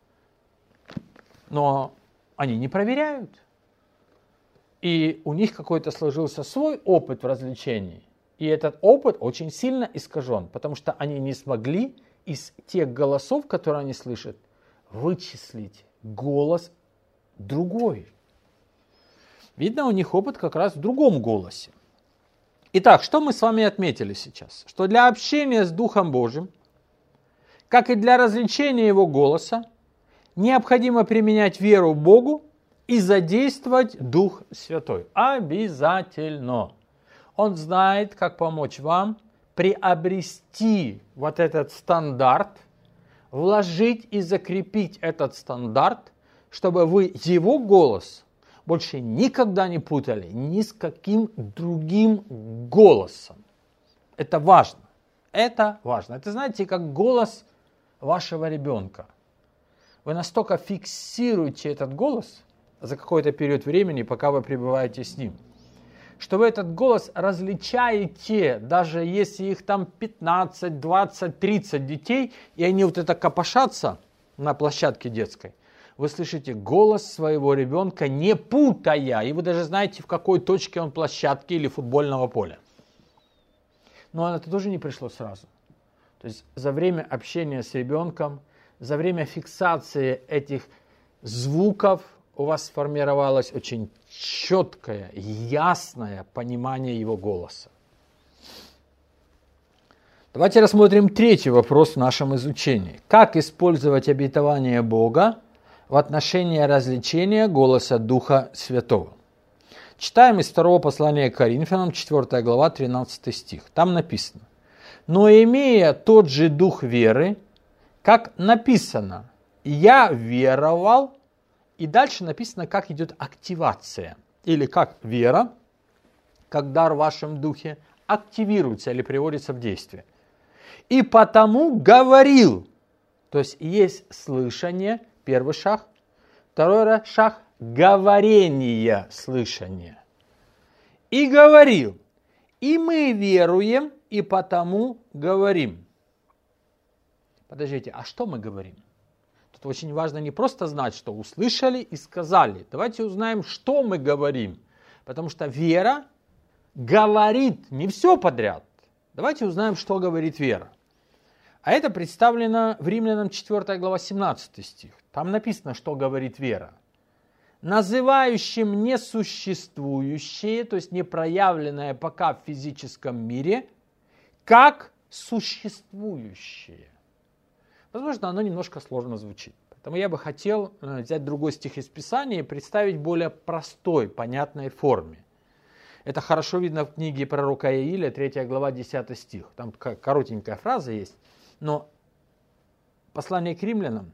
Но они не проверяют. И у них какой-то сложился свой опыт в развлечении. И этот опыт очень сильно искажен, потому что они не смогли из тех голосов, которые они слышат, вычислить голос другой. Видно, у них опыт как раз в другом голосе. Итак, что мы с вами отметили сейчас? Что для общения с Духом Божьим, как и для развлечения Его голоса, необходимо применять веру в Богу и задействовать Дух Святой. Обязательно. Он знает, как помочь вам приобрести вот этот стандарт, вложить и закрепить этот стандарт, чтобы вы Его голос больше никогда не путали ни с каким другим голосом. Это важно. Это важно. Это, знаете, как голос вашего ребенка. Вы настолько фиксируете этот голос за какой-то период времени, пока вы пребываете с ним, что вы этот голос различаете, даже если их там пятнадцать, двадцать, тридцать детей, и они вот это копошатся на площадке детской. Вы слышите голос своего ребенка, не путая, и вы даже знаете, в какой точке он площадки или футбольного поля. Но это тоже не пришло сразу. То есть за время общения с ребенком, за время фиксации этих звуков у вас сформировалось очень четкое, ясное понимание его голоса. Давайте рассмотрим третий вопрос в нашем изучении. Как использовать обетование Бога в отношении развлечения голоса Духа Святого? Читаем из второго послания к Коринфянам, четвёртая глава, тринадцатый стих. Там написано: «Но имея тот же дух веры, как написано, я веровал». И дальше написано, как идет активация. Или как вера, как дар в вашем духе, активируется или приводится в действие. И потому говорил. То есть есть слышание, первый шаг. Второй шаг – говорение, слышание. И говорил. И мы веруем, и потому говорим. Подождите, а что мы говорим? Тут очень важно не просто знать, что услышали и сказали. Давайте узнаем, что мы говорим. Потому что вера говорит не все подряд. Давайте узнаем, что говорит вера. А это представлено в Римлянам четвёртая глава, семнадцатый стих. Там написано, что говорит вера. Называющим несуществующее, то есть непроявленное пока в физическом мире, как существующее. Возможно, оно немножко сложно звучит. Поэтому я бы хотел взять другой стих из Писания и представить в более простой, понятной форме. Это хорошо видно в книге пророка Иаиля, третья глава, десятый стих. Там коротенькая фраза есть, но послание к римлянам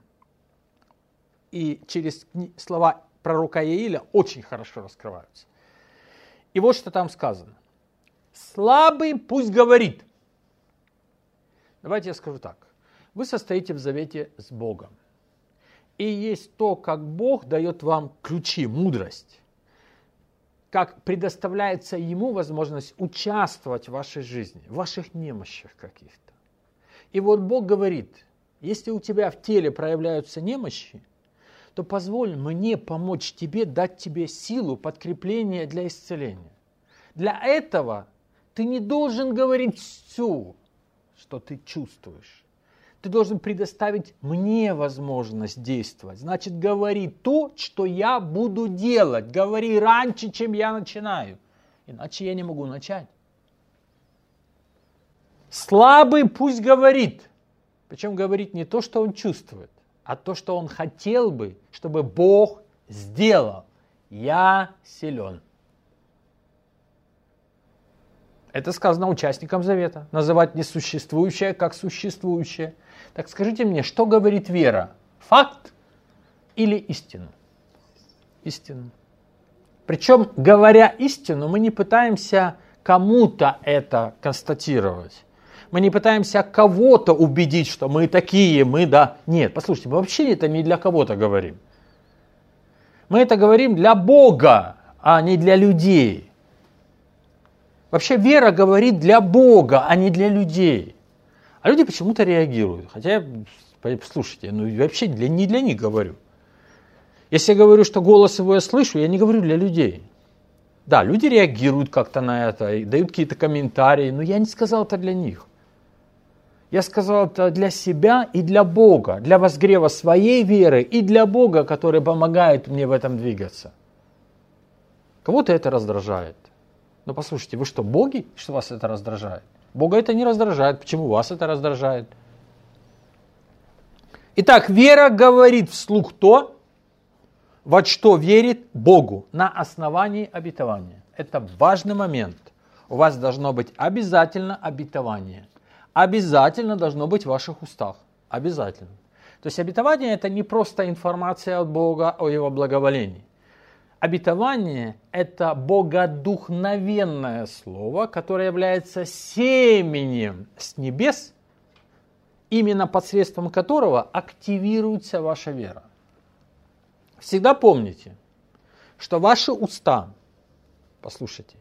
и через слова пророка Иаиля очень хорошо раскрываются. И вот что там сказано. Слабый пусть говорит. Давайте я скажу так. Вы состоите в завете с Богом. И есть то, как Бог дает вам ключи, мудрость. Как предоставляется Ему возможность участвовать в вашей жизни, в ваших немощах каких-то. И вот Бог говорит, если у тебя в теле проявляются немощи, то позволь мне помочь тебе, дать тебе силу, подкрепление для исцеления. Для этого ты не должен говорить все, что ты чувствуешь. Ты должен предоставить мне возможность действовать. Значит, говори то, что я буду делать. Говори раньше, чем я начинаю. Иначе я не могу начать. Слабый пусть говорит. Причем говорит не то, что он чувствует, а то, что он хотел бы, чтобы Бог сделал. Я силен. Это сказано участникам завета. Называть несуществующее как существующее. Так скажите мне, что говорит вера? Факт или истину? Истину. Причем, говоря истину, мы не пытаемся кому-то это констатировать. Мы не пытаемся кого-то убедить, что мы такие, мы да. Нет, послушайте, мы вообще это не для кого-то говорим. Мы это говорим для Бога, а не для людей. Вообще вера говорит для Бога, а не для людей. А люди почему-то реагируют. Хотя, слушайте, ну вообще для, не для них говорю. Если я говорю, что голос его я слышу, я не говорю для людей. Да, люди реагируют как-то на это, и дают какие-то комментарии, но я не сказал это для них. Я сказал это для себя и для Бога, для возгрева своей веры и для Бога, который помогает мне в этом двигаться. Кого-то это раздражает. Но послушайте, вы что, боги, что вас это раздражает? Бога это не раздражает. Почему вас это раздражает? Итак, вера говорит вслух то, во что верит Богу на основании обетования. Это важный момент. У вас должно быть обязательно обетование. Обязательно должно быть в ваших устах. Обязательно. То есть обетование это не просто информация от Бога о Его благоволении. Обетование – это богодухновенное слово, которое является семенем с небес, именно посредством которого активируется ваша вера. Всегда помните, что ваши уста, послушайте,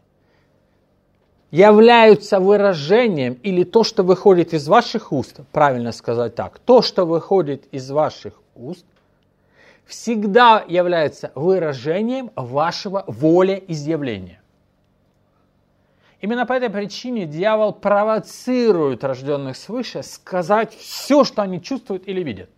являются выражением, или то, что выходит из ваших уст, правильно сказать так, то, что выходит из ваших уст, всегда является выражением вашего волеизъявления. Именно по этой причине дьявол провоцирует рожденных свыше сказать все, что они чувствуют или видят.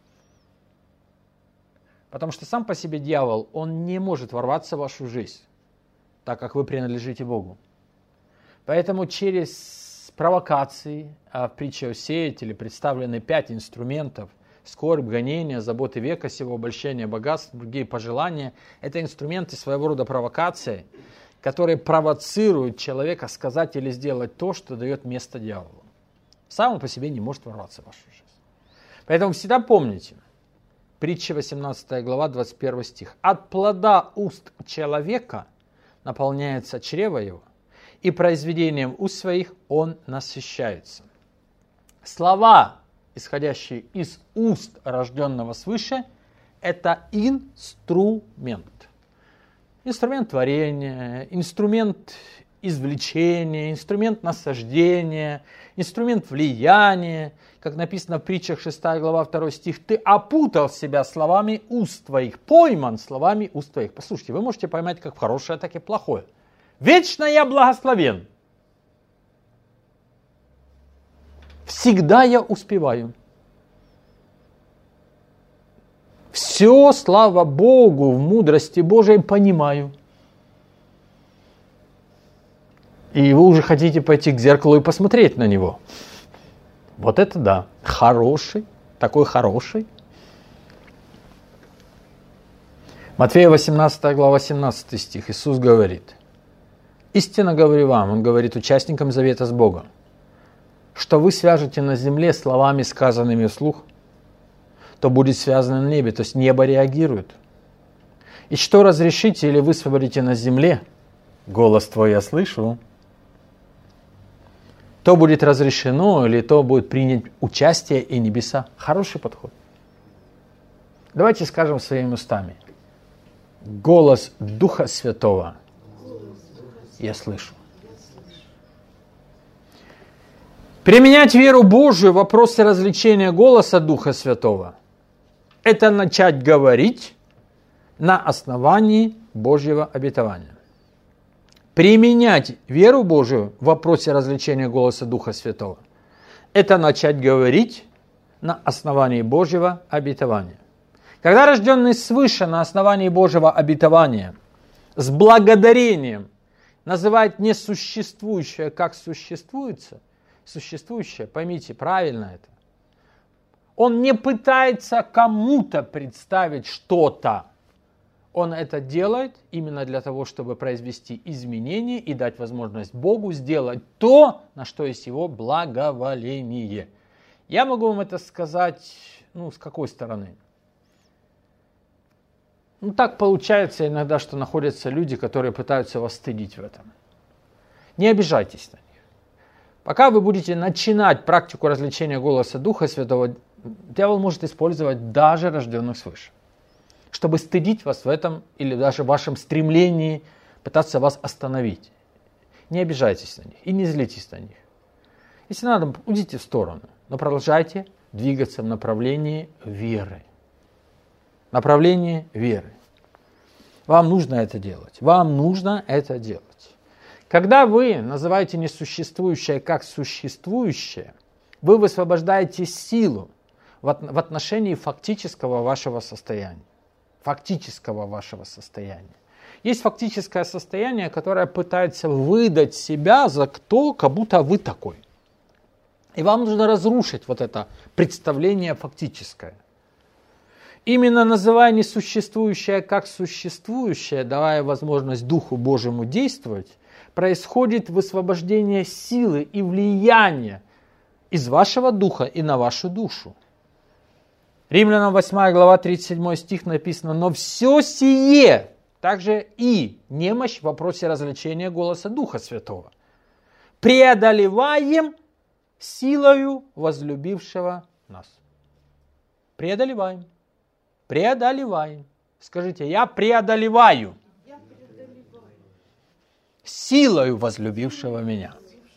Потому что сам по себе дьявол, он не может ворваться в вашу жизнь, так как вы принадлежите Богу. Поэтому через провокации, а в притче о сеятеле представлены пять инструментов: скорбь, гонение, заботы века сего, обольщение, богатств, другие пожелания. Это инструменты своего рода провокации, которые провоцируют человека сказать или сделать то, что дает место дьяволу. Сам он по себе не может ворваться в вашу жизнь. Поэтому всегда помните, притча восемнадцатая глава, двадцать первый стих. «От плода уст человека наполняется чрево его, и произведением уст своих он насыщается». Слова, исходящие из уст рожденного свыше, это инструмент. Инструмент творения, инструмент извлечения, инструмент насаждения, инструмент влияния. Как написано в притчах шестая глава второй стих, ты опутал себя словами уст твоих, пойман словами уст твоих. Послушайте, вы можете поймать как хорошее, так и плохое. Вечно я благословен. Всегда я успеваю. Все, слава Богу, в мудрости Божией понимаю. И вы уже хотите пойти к зеркалу и посмотреть на него. Вот это да, хороший, такой хороший. Матфея восемнадцатая глава, семнадцатый стих. Иисус говорит: истинно говорю вам, Он говорит участникам завета с Богом, что вы свяжете на земле словами, сказанными вслух, то будет связано на небе, то есть небо реагирует. И что разрешите или высвободите на земле, голос твой я слышу, то будет разрешено, или то будет принять участие и небеса. Хороший подход. Давайте скажем своими устами. Голос Духа Святого я слышу. Применять веру Божию в вопросе развлечения голоса Духа Святого – это начать говорить на основании Божьего обетования. Применять веру Божию в вопросе развлечения голоса Духа Святого – это начать говорить на основании Божьего обетования. Когда рожденный свыше на основании Божьего обетования с благодарением называет несуществующее как существуется, существующее, поймите правильно это, он не пытается кому-то представить что-то. Он это делает именно для того, чтобы произвести изменения и дать возможность Богу сделать то, на что есть Его благоволение. Я могу вам это сказать, ну, с какой стороны? Ну, так получается иногда, что находятся люди, которые пытаются вас стыдить в этом. Не обижайтесь на них. Пока вы будете начинать практику развлечения голоса Духа Святого, дьявол может использовать даже рожденных свыше, чтобы стыдить вас в этом или даже в вашем стремлении пытаться вас остановить. Не обижайтесь на них и не злитесь на них. Если надо, уйдите в сторону, но продолжайте двигаться в направлении веры. Направлении веры. Вам нужно это делать. Вам нужно это делать. Когда вы называете несуществующее как существующее, вы высвобождаете силу в отношении фактического вашего состояния. Фактического вашего состояния. Есть фактическое состояние, которое пытается выдать себя за кто, как будто вы такой. И вам нужно разрушить вот это представление фактическое. Именно называя несуществующее как существующее, давая возможность Духу Божьему действовать, происходит высвобождение силы и влияния из вашего духа и на вашу душу. Римлянам восьмая глава, тридцать седьмой стих написано: «Но все сие, также и немощь в вопросе развлечения голоса Духа Святого, преодолеваем силою возлюбившего нас». Преодолеваем. Преодолеваем. Скажите: я преодолеваю. Я преодолеваю. Силою возлюбившего меня.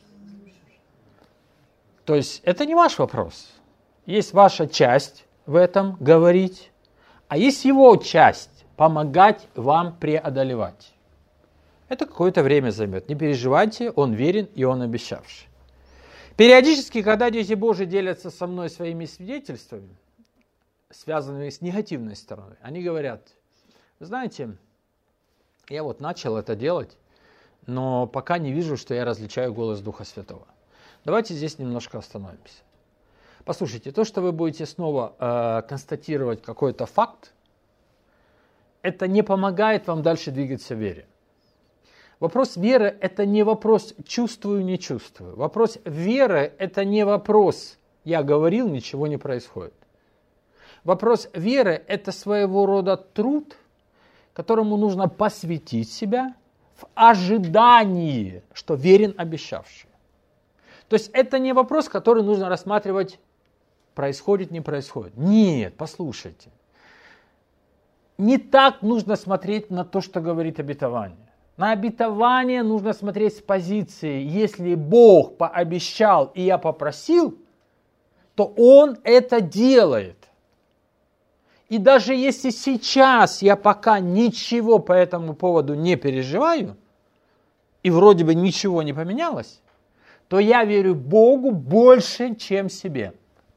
То есть это не ваш вопрос. Есть ваша часть в этом говорить, а есть его часть помогать вам преодолевать. Это какое-то время займет. Не переживайте, он верен и он обещавший. Периодически, когда дети Божьи делятся со мной своими свидетельствами, связанными с негативной стороной, они говорят: знаете, я вот начал это делать, но пока не вижу, что я различаю голос Духа Святого. Давайте здесь немножко остановимся. Послушайте, то, что вы будете снова э, констатировать какой-то факт, это не помогает вам дальше двигаться в вере. Вопрос веры – это не вопрос чувствую, не чувствую. Вопрос веры – это не вопрос я говорил, ничего не происходит. Вопрос веры – это своего рода труд, которому нужно посвятить себя в ожидании, что верен обещавший. То То есть это не вопрос, который нужно рассматривать, происходит, не происходит. Нет, послушайте. Не так нужно смотреть на то, что говорит обетование. На обетование нужно смотреть с позиции, если Бог пообещал и я попросил, то Он это делает. И даже если сейчас я пока ничего по этому поводу не переживаю, и вроде бы ничего не поменялось, то я верю Богу больше, чем себе.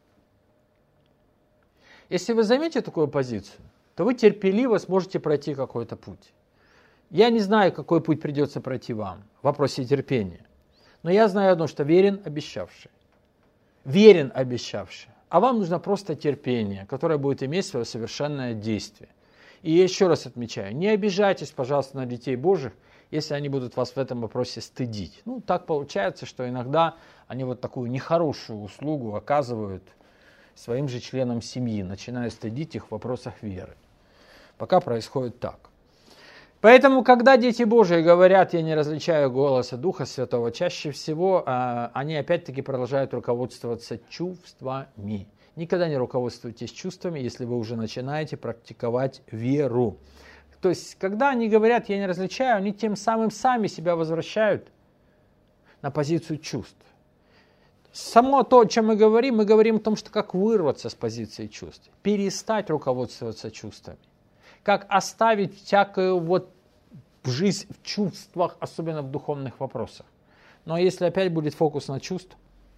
Если вы займете такую позицию, то вы терпеливо сможете пройти какой-то путь. Я не знаю, какой путь придется пройти вам в вопросе терпения. Но я знаю одно, что верен обещавший. Верен обещавший. А вам нужно просто терпение, которое будет иметь свое совершенное действие. И я еще раз отмечаю, не обижайтесь, пожалуйста, на детей Божьих, если они будут вас в этом вопросе стыдить. Ну, так получается, что иногда они вот такую нехорошую услугу оказывают своим же членам семьи, начиная стыдить их в вопросах веры. Пока происходит так. Поэтому, когда дети Божии говорят, я не различаю голоса Духа Святого, чаще всего э, они опять-таки продолжают руководствоваться чувствами. Никогда не руководствуйтесь чувствами, если вы уже начинаете практиковать веру. То есть, когда они говорят, я не различаю, они тем самым сами себя возвращают на позицию чувств. Само то, о чем мы говорим, мы говорим о том, что как вырваться с позиции чувств, перестать руководствоваться чувствами. Как оставить всякую вот жизнь в чувствах, особенно в духовных вопросах. Но если опять будет фокус на чувств,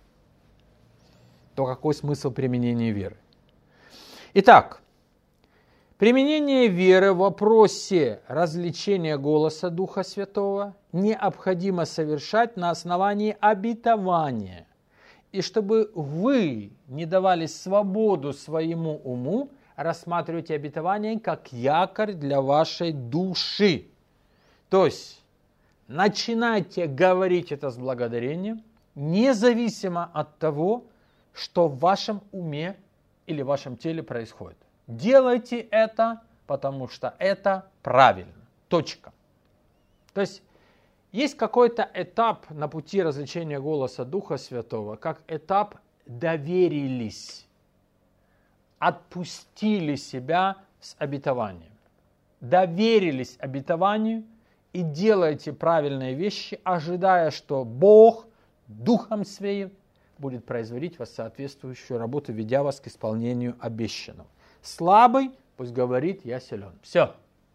то какой смысл применения веры? Итак, применение веры в вопросе развлечения голоса Духа Святого необходимо совершать на основании обетования. И чтобы вы не давали свободу своему уму, рассматривайте обетование как якорь для вашей души. То есть, начинайте говорить это с благодарением, независимо от того, что в вашем уме или в вашем теле происходит. Делайте это, потому что это правильно. Точка. То есть, есть какой-то этап на пути развлечения голоса Духа Святого, как этап доверились. Отпустили себя с обетованием, доверились обетованию и делайте правильные вещи, ожидая, что Бог Духом Своим будет производить вас соответствующую работу, ведя вас к исполнению обещанного. Слабый пусть говорит, я силен. Все.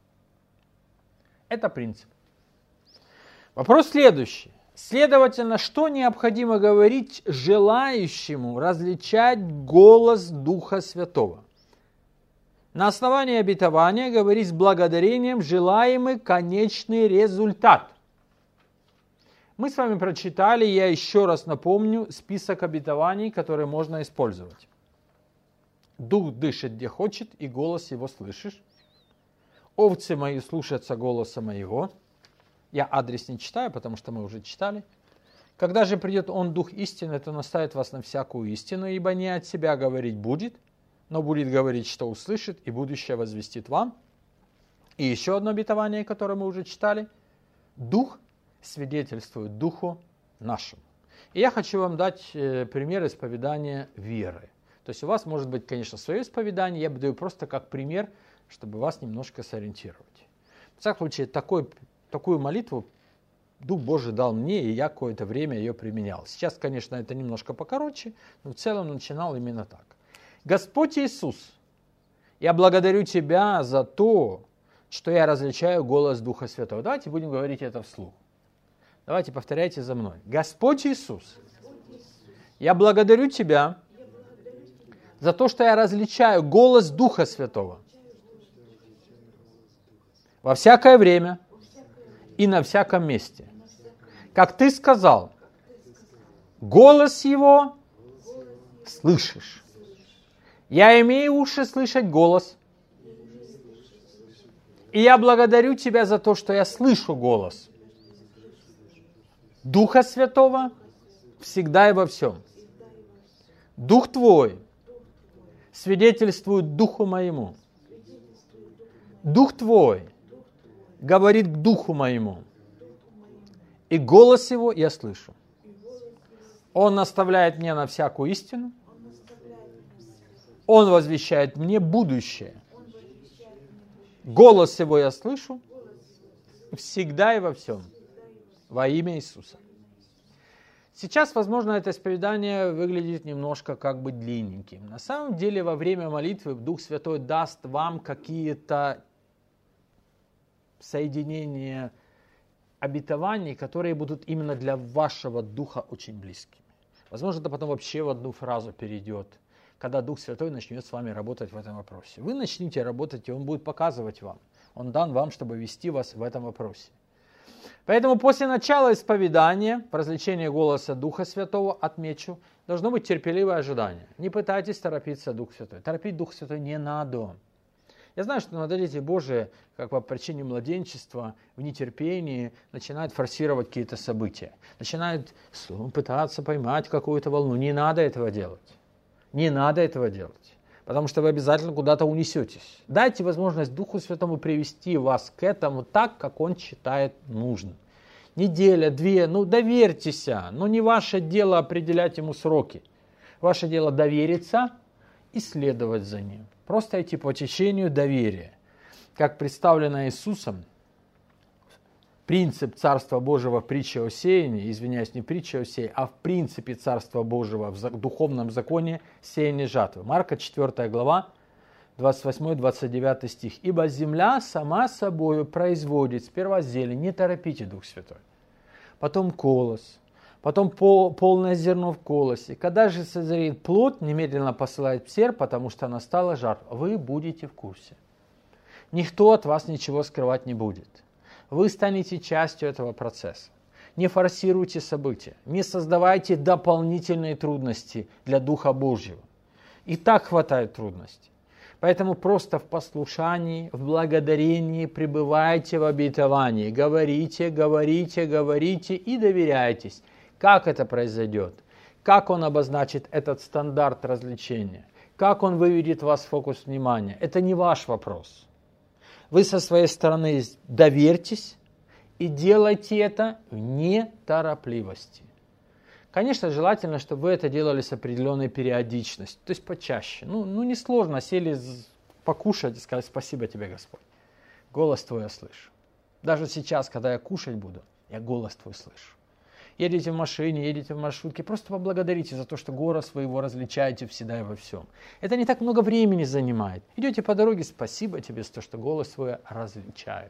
Это принцип. Вопрос следующий. Следовательно, что необходимо говорить желающему различать голос Духа Святого? На основании обетования говорить с благодарением желаемый конечный результат. Мы с вами прочитали, я еще раз напомню, список обетований, которые можно использовать. Дух дышит где хочет, и голос его слышишь. Овцы мои слушаются голоса моего. Я адрес не читаю, потому что мы уже читали. Когда же придет Он, Дух истины, то наставит вас на всякую истину, ибо не от себя говорить будет, но будет говорить, что услышит, и будущее возвестит вам. И еще одно обетование, которое мы уже читали. Дух свидетельствует Духу нашему. И я хочу вам дать э, пример исповедания веры. То есть у вас может быть, конечно, свое исповедание, я даю просто как пример, чтобы вас немножко сориентировать. В всяком случае, такой Такую молитву Дух Божий дал мне, и я какое-то время ее применял. Сейчас, конечно, это немножко покороче, но в целом начинал именно так. Господь Иисус, я благодарю Тебя за то, что я различаю голос Духа Святого. Давайте будем говорить это вслух. Давайте повторяйте за мной. Господь Иисус, я благодарю Тебя за то, что я различаю голос Духа Святого во всякое время и на всяком месте. Как Ты сказал, голос Его слышишь. Я имею уши слышать голос. И я благодарю Тебя за то, что я слышу голос Духа Святого всегда и во всем. Дух Твой свидетельствует Духу моему. Дух Твой говорит к Духу моему, и голос Его я слышу. Он наставляет меня на всякую истину. Он возвещает мне будущее. Голос его я слышу всегда и во всем. Во имя Иисуса. Сейчас, возможно, это исповедание выглядит немножко как бы длинненьким. На самом деле, во время молитвы Дух Святой даст вам какие-то соединения обетований, которые будут именно для вашего духа очень близкими. Возможно, это потом вообще в одну фразу перейдет, когда Дух Святой начнет с вами работать в этом вопросе. Вы начнете работать, и Он будет показывать вам. Он дан вам, чтобы вести вас в этом вопросе. Поэтому после начала исповедания, по развлечению голоса Духа Святого, отмечу, должно быть терпеливое ожидание. Не пытайтесь торопиться Дух Святой. Торопить Дух Святой не надо. Я знаю, что иногда дети Божии, как по причине младенчества, в нетерпении, начинают форсировать какие-то события. Начинают пытаться поймать какую-то волну. Не надо этого делать. Не надо этого делать. Потому что вы обязательно куда-то унесетесь. Дайте возможность Духу Святому привести вас к этому так, как Он считает нужным. Неделя, две, ну доверьтесь. Но не ваше дело определять Ему сроки. Ваше дело довериться и следовать за Ним. Просто идти по течению доверия. Как представлено Иисусом, принцип Царства Божьего в притче о сеянии, извиняюсь, не притча о сеянии, а в принципе Царства Божьего в духовном законе сеяние жатвы. Марка четвёртая глава, двадцать восьмой двадцать девятый стих. «Ибо земля сама собою производит сперва зелень». Не торопите Дух Святой. Потом колос. Потом пол, полное зерно в колосе. Когда же созреет плод, немедленно посылает псер, потому что настала жатва. Вы будете в курсе. Никто от вас ничего скрывать не будет. Вы станете частью этого процесса. Не форсируйте события. Не создавайте дополнительные трудности для Духа Божьего. И так хватает трудностей. Поэтому просто в послушании, в благодарении пребывайте в обетовании. Говорите, говорите, говорите и доверяйтесь. Как это произойдет? Как Он обозначит этот стандарт развлечения? Как Он выведет вас в фокус внимания? Это не ваш вопрос. Вы со своей стороны доверьтесь и делайте это в неторопливости. Конечно, желательно, чтобы вы это делали с определенной периодичностью, то есть почаще. Ну, ну не сложно, сели покушать и сказать: спасибо тебе, Господь. Голос Твой я слышу. Даже сейчас, когда я кушать буду, я голос Твой слышу. Едете в машине, едете в маршрутке, просто поблагодарите за то, что голос вы его различаете всегда и во всем. Это не так много времени занимает. Идете по дороге, спасибо тебе за то, что голос твой различаю.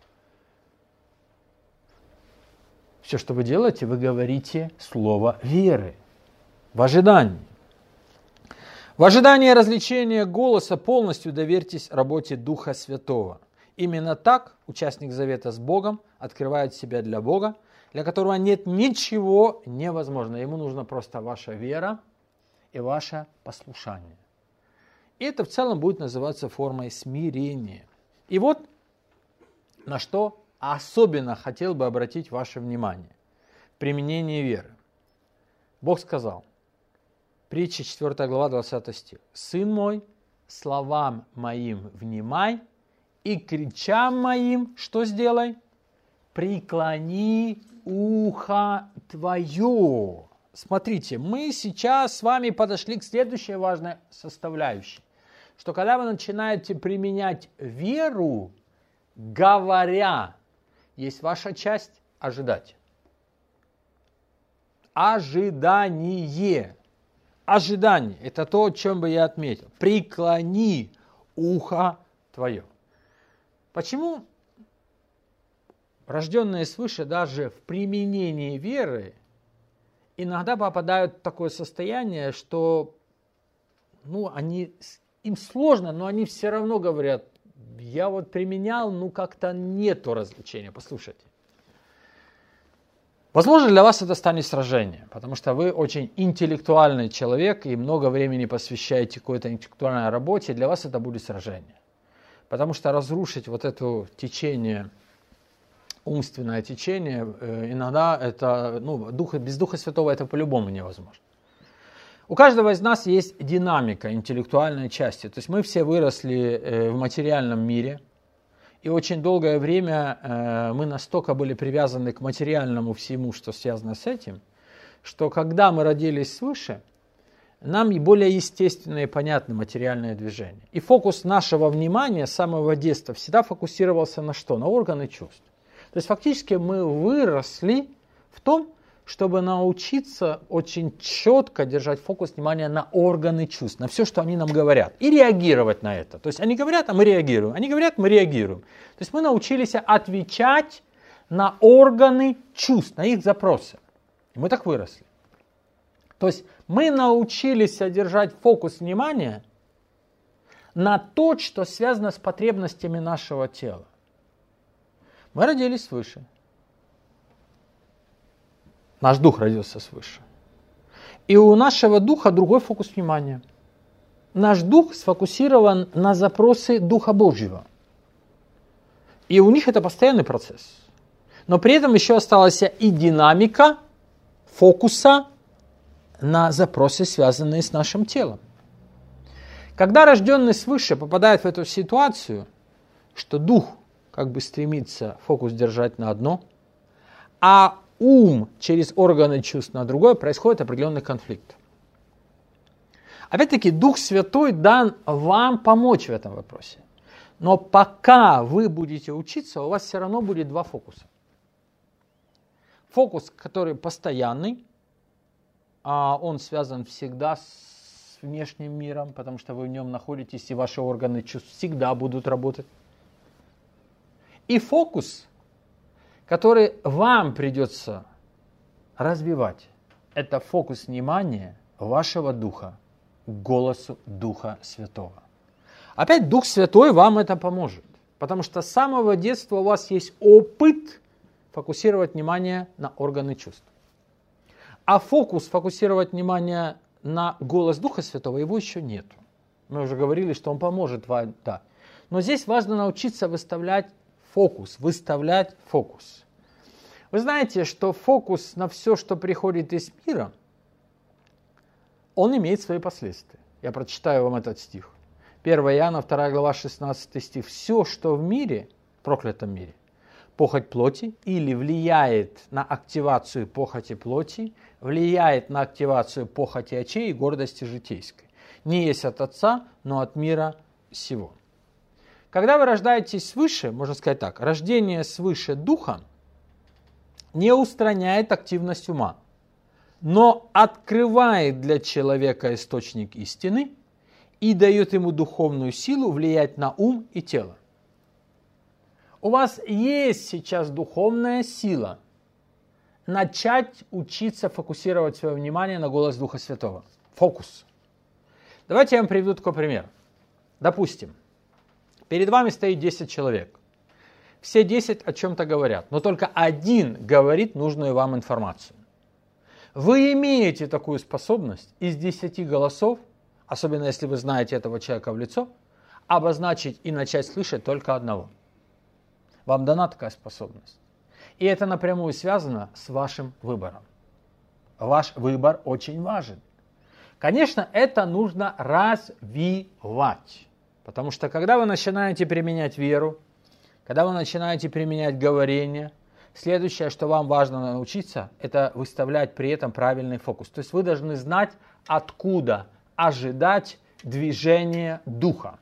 Все, что вы делаете, вы говорите слово веры в ожидании. В ожидании развлечения голоса полностью доверьтесь работе Духа Святого. Именно так участник завета с Богом открывает себя для Бога, для которого нет ничего невозможного. Ему нужна просто ваша вера и ваше послушание. И это в целом будет называться формой смирения. И вот на что особенно хотел бы обратить ваше внимание. Применение веры. Бог сказал, притча четвёртая глава, двадцатый стих. «Сын мой, словам моим внимай, и кричам моим, что сделай? Преклони ухо твое». Смотрите, мы сейчас с вами подошли к следующей важной составляющей. Что когда вы начинаете применять веру, говоря, есть ваша часть ожидать. Ожидание. Ожидание. Это то, о чем бы я отметил. Преклони ухо твое. Почему рожденные свыше даже в применении веры иногда попадают в такое состояние, что ну, они, им сложно, но они все равно говорят: я вот применял, ну как-то нету развлечения. Послушайте. Возможно, для вас это станет сражение, потому что вы очень интеллектуальный человек и много времени посвящаете какой-то интеллектуальной работе, для вас это будет сражение. Потому что разрушить вот это течение, умственное течение, иногда это, ну, духа, без Духа Святого это по-любому невозможно. У каждого из нас есть динамика интеллектуальной части. То есть мы все выросли в материальном мире, и очень долгое время мы настолько были привязаны к материальному всему, что связано с этим, что когда мы родились свыше, нам и более естественно и понятно материальное движение. И фокус нашего внимания с самого детства всегда фокусировался на что? На органы чувств. То есть фактически мы выросли в том, чтобы научиться очень четко держать фокус внимания на органы чувств, на все, что они нам говорят, и реагировать на это. То есть они говорят, а мы реагируем. Они говорят, мы реагируем. То есть мы научились отвечать на органы чувств, на их запросы. И мы так выросли. То есть мы научились держать фокус внимания на то, что связано с потребностями нашего тела. Мы родились свыше. Наш дух родился свыше. И у нашего духа другой фокус внимания. Наш дух сфокусирован на запросы Духа Божьего. И у них это постоянный процесс. Но при этом еще осталась и динамика фокуса на запросы, связанные с нашим телом. Когда рожденный свыше попадает в эту ситуацию, что дух как бы стремится фокус держать на одно, а ум через органы чувств на другое, происходит определенный конфликт. Опять-таки, Дух Святой дан вам помочь в этом вопросе. Но пока вы будете учиться, у вас все равно будет два фокуса. Фокус, который постоянный, а он связан всегда с внешним миром, потому что вы в нем находитесь, и ваши органы чувств всегда будут работать. И фокус, который вам придется развивать, это фокус внимания вашего духа к голосу Духа Святого. Опять Дух Святой вам это поможет, потому что с самого детства у вас есть опыт фокусировать внимание на органы чувств. А фокус фокусировать внимание на голос Духа Святого, его еще нет. Мы уже говорили, что он поможет вам, да. Но здесь важно научиться выставлять фокус, выставлять фокус. Вы знаете, что фокус на все, что приходит из мира, он имеет свои последствия. Я прочитаю вам этот стих. первое Иоанна, вторая глава, шестнадцатый стих. Все, что в мире, в проклятом мире, похоть плоти или влияет на активацию похоти плоти, влияет на активацию похоти очей и гордости житейской. Не есть от Отца, но от мира сего. Когда вы рождаетесь свыше, можно сказать так, рождение свыше духа не устраняет активность ума, но открывает для человека источник истины и дает ему духовную силу влиять на ум и тело. У вас есть сейчас духовная сила начать учиться фокусировать свое внимание на голос Духа Святого. Фокус. Давайте я вам приведу такой пример. Допустим, перед вами стоит десять человек. Все десять о чем-то говорят, но только один говорит нужную вам информацию. Вы имеете такую способность из десяти голосов, особенно если вы знаете этого человека в лицо, обозначить и начать слышать только одного. Вам дана такая способность. И это напрямую связано с вашим выбором. Ваш выбор очень важен. Конечно, это нужно развивать. Потому что когда вы начинаете применять веру, когда вы начинаете применять говорение, следующее, что вам важно научиться, это выставлять при этом правильный фокус. То есть вы должны знать, откуда ожидать движения духа.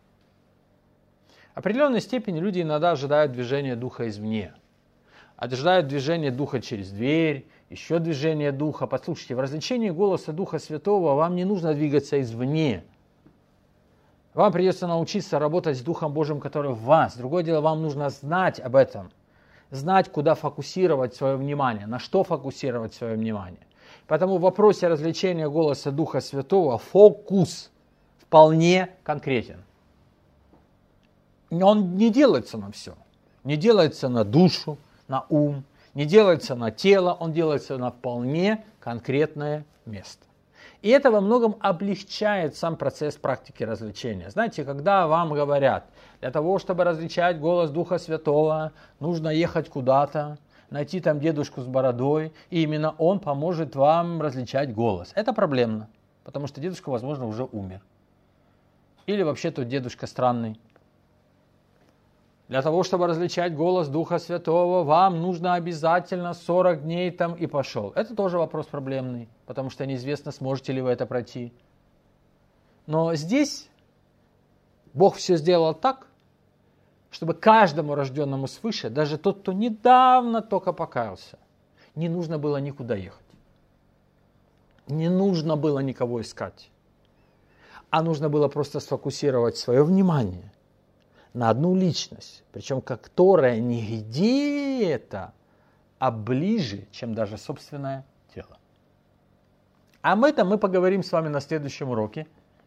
В определенной степени люди иногда ожидают движения духа извне. Ожидают движения духа через дверь, еще движение духа. Послушайте, в развлечении голоса Духа Святого вам не нужно двигаться извне. Вам придется научиться работать с Духом Божьим, который в вас. Другое дело, вам нужно знать об этом. Знать, куда фокусировать свое внимание, на что фокусировать свое внимание. Поэтому в вопросе развлечения голоса Духа Святого фокус вполне конкретен. Он не делается на все. Не делается на душу, на ум, не делается на тело, он делается на вполне конкретное место. И это во многом облегчает сам процесс практики развлечения. Знаете, когда вам говорят, для того, чтобы различать голос Духа Святого, нужно ехать куда-то, найти там дедушку с бородой, и именно он поможет вам различать голос. Это проблемно, потому что дедушка, возможно, уже умер. Или вообще тот дедушка странный. Для того, чтобы различать голос Духа Святого, вам нужно обязательно сорок дней там и пошел. Это тоже вопрос проблемный, потому что неизвестно, сможете ли вы это пройти. Но здесь Бог все сделал так, чтобы каждому рожденному свыше, даже тот, кто недавно только покаялся, не нужно было никуда ехать. Не нужно было никого искать. А нужно было просто сфокусировать свое внимание на одну личность, причем которая не где-то, а ближе, чем даже собственное тело. Об этом мы поговорим с вами на следующем уроке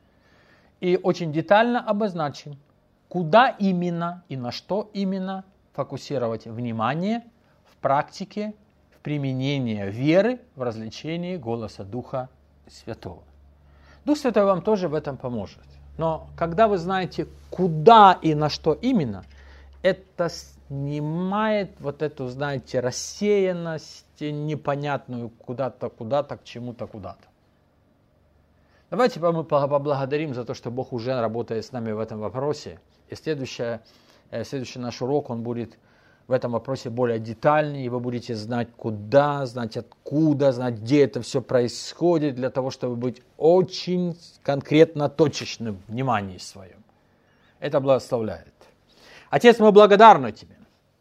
и очень детально обозначим, куда именно и на что именно фокусировать внимание в практике, в применении веры в развлечении голоса Духа Святого. Дух Святой вам тоже в этом поможет. Но когда вы знаете, куда и на что именно, это снимает вот эту, знаете, рассеянность непонятную куда-то, куда-то, к чему-то, куда-то. Давайте мы поблагодарим за то, что Бог уже работает с нами в этом вопросе. И следующий, следующий наш урок, он будет в этом вопросе более детальный, и вы будете знать, куда, знать откуда, знать, где это все происходит, для того, чтобы быть очень конкретно точечным в внимании своем. Это благословляет. Отец, мы благодарны Тебе.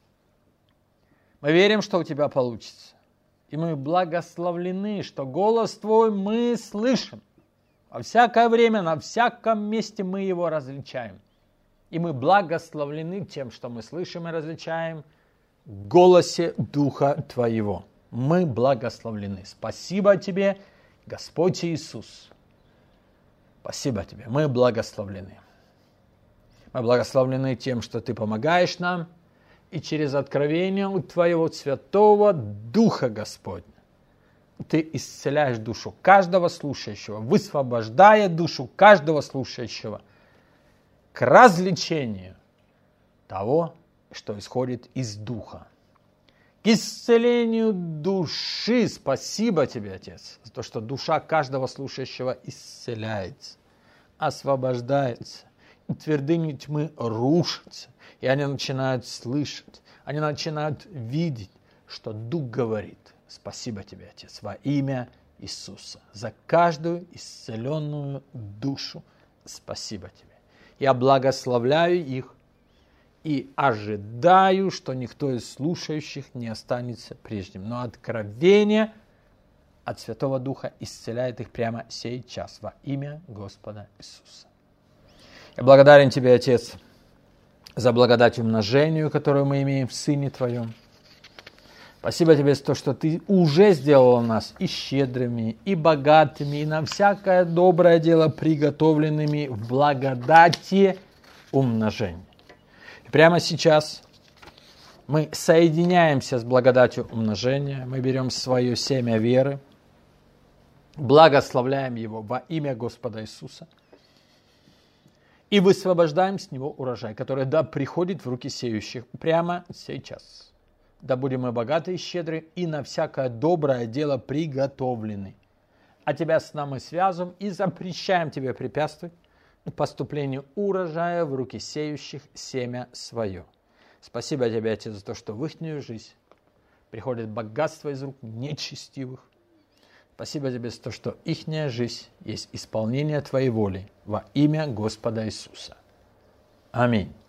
Мы верим, что у Тебя получится. И мы благословлены, что голос Твой мы слышим. Во всякое время, на всяком месте мы его различаем. И мы благословлены тем, что мы слышим и различаем в голосе Духа Твоего. Мы благословлены. Спасибо Тебе, Господь Иисус. Спасибо Тебе. Мы благословлены. Мы благословлены тем, что Ты помогаешь нам, и через откровение Твоего Святого Духа Господня Ты исцеляешь душу каждого слушающего, высвобождая душу каждого слушающего к развлечению того, что исходит из Духа. К исцелению души. Спасибо Тебе, Отец, за то, что душа каждого слушающего исцеляется, освобождается, и твердыни тьмы рушатся, и они начинают слышать, они начинают видеть, что Дух говорит. Спасибо Тебе, Отец, во имя Иисуса, за каждую исцеленную душу. Спасибо Тебе. Я благословляю их и ожидаю, что никто из слушающих не останется прежним. Но откровение от Святого Духа исцеляет их прямо сейчас во имя Господа Иисуса. Я благодарен Тебе, Отец, за благодать умножению, которую мы имеем в Сыне Твоем. Спасибо Тебе за то, что Ты уже сделал нас и щедрыми, и богатыми, и на всякое доброе дело приготовленными в благодати умножения. И прямо сейчас мы соединяемся с благодатью умножения, мы берем свое семя веры, благословляем его во имя Господа Иисуса и высвобождаем с него урожай, который да приходит в руки сеющих прямо сейчас. Да будем мы богаты и щедры, и на всякое доброе дело приготовлены. А Тебя с нами связываем и запрещаем Тебе препятствовать поступлению урожая в руки сеющих семя свое. Спасибо Тебе, Отец, за то, что в ихнюю жизнь приходит богатство из рук нечестивых. Спасибо Тебе за то, что ихняя жизнь есть исполнение Твоей воли во имя Господа Иисуса. Аминь.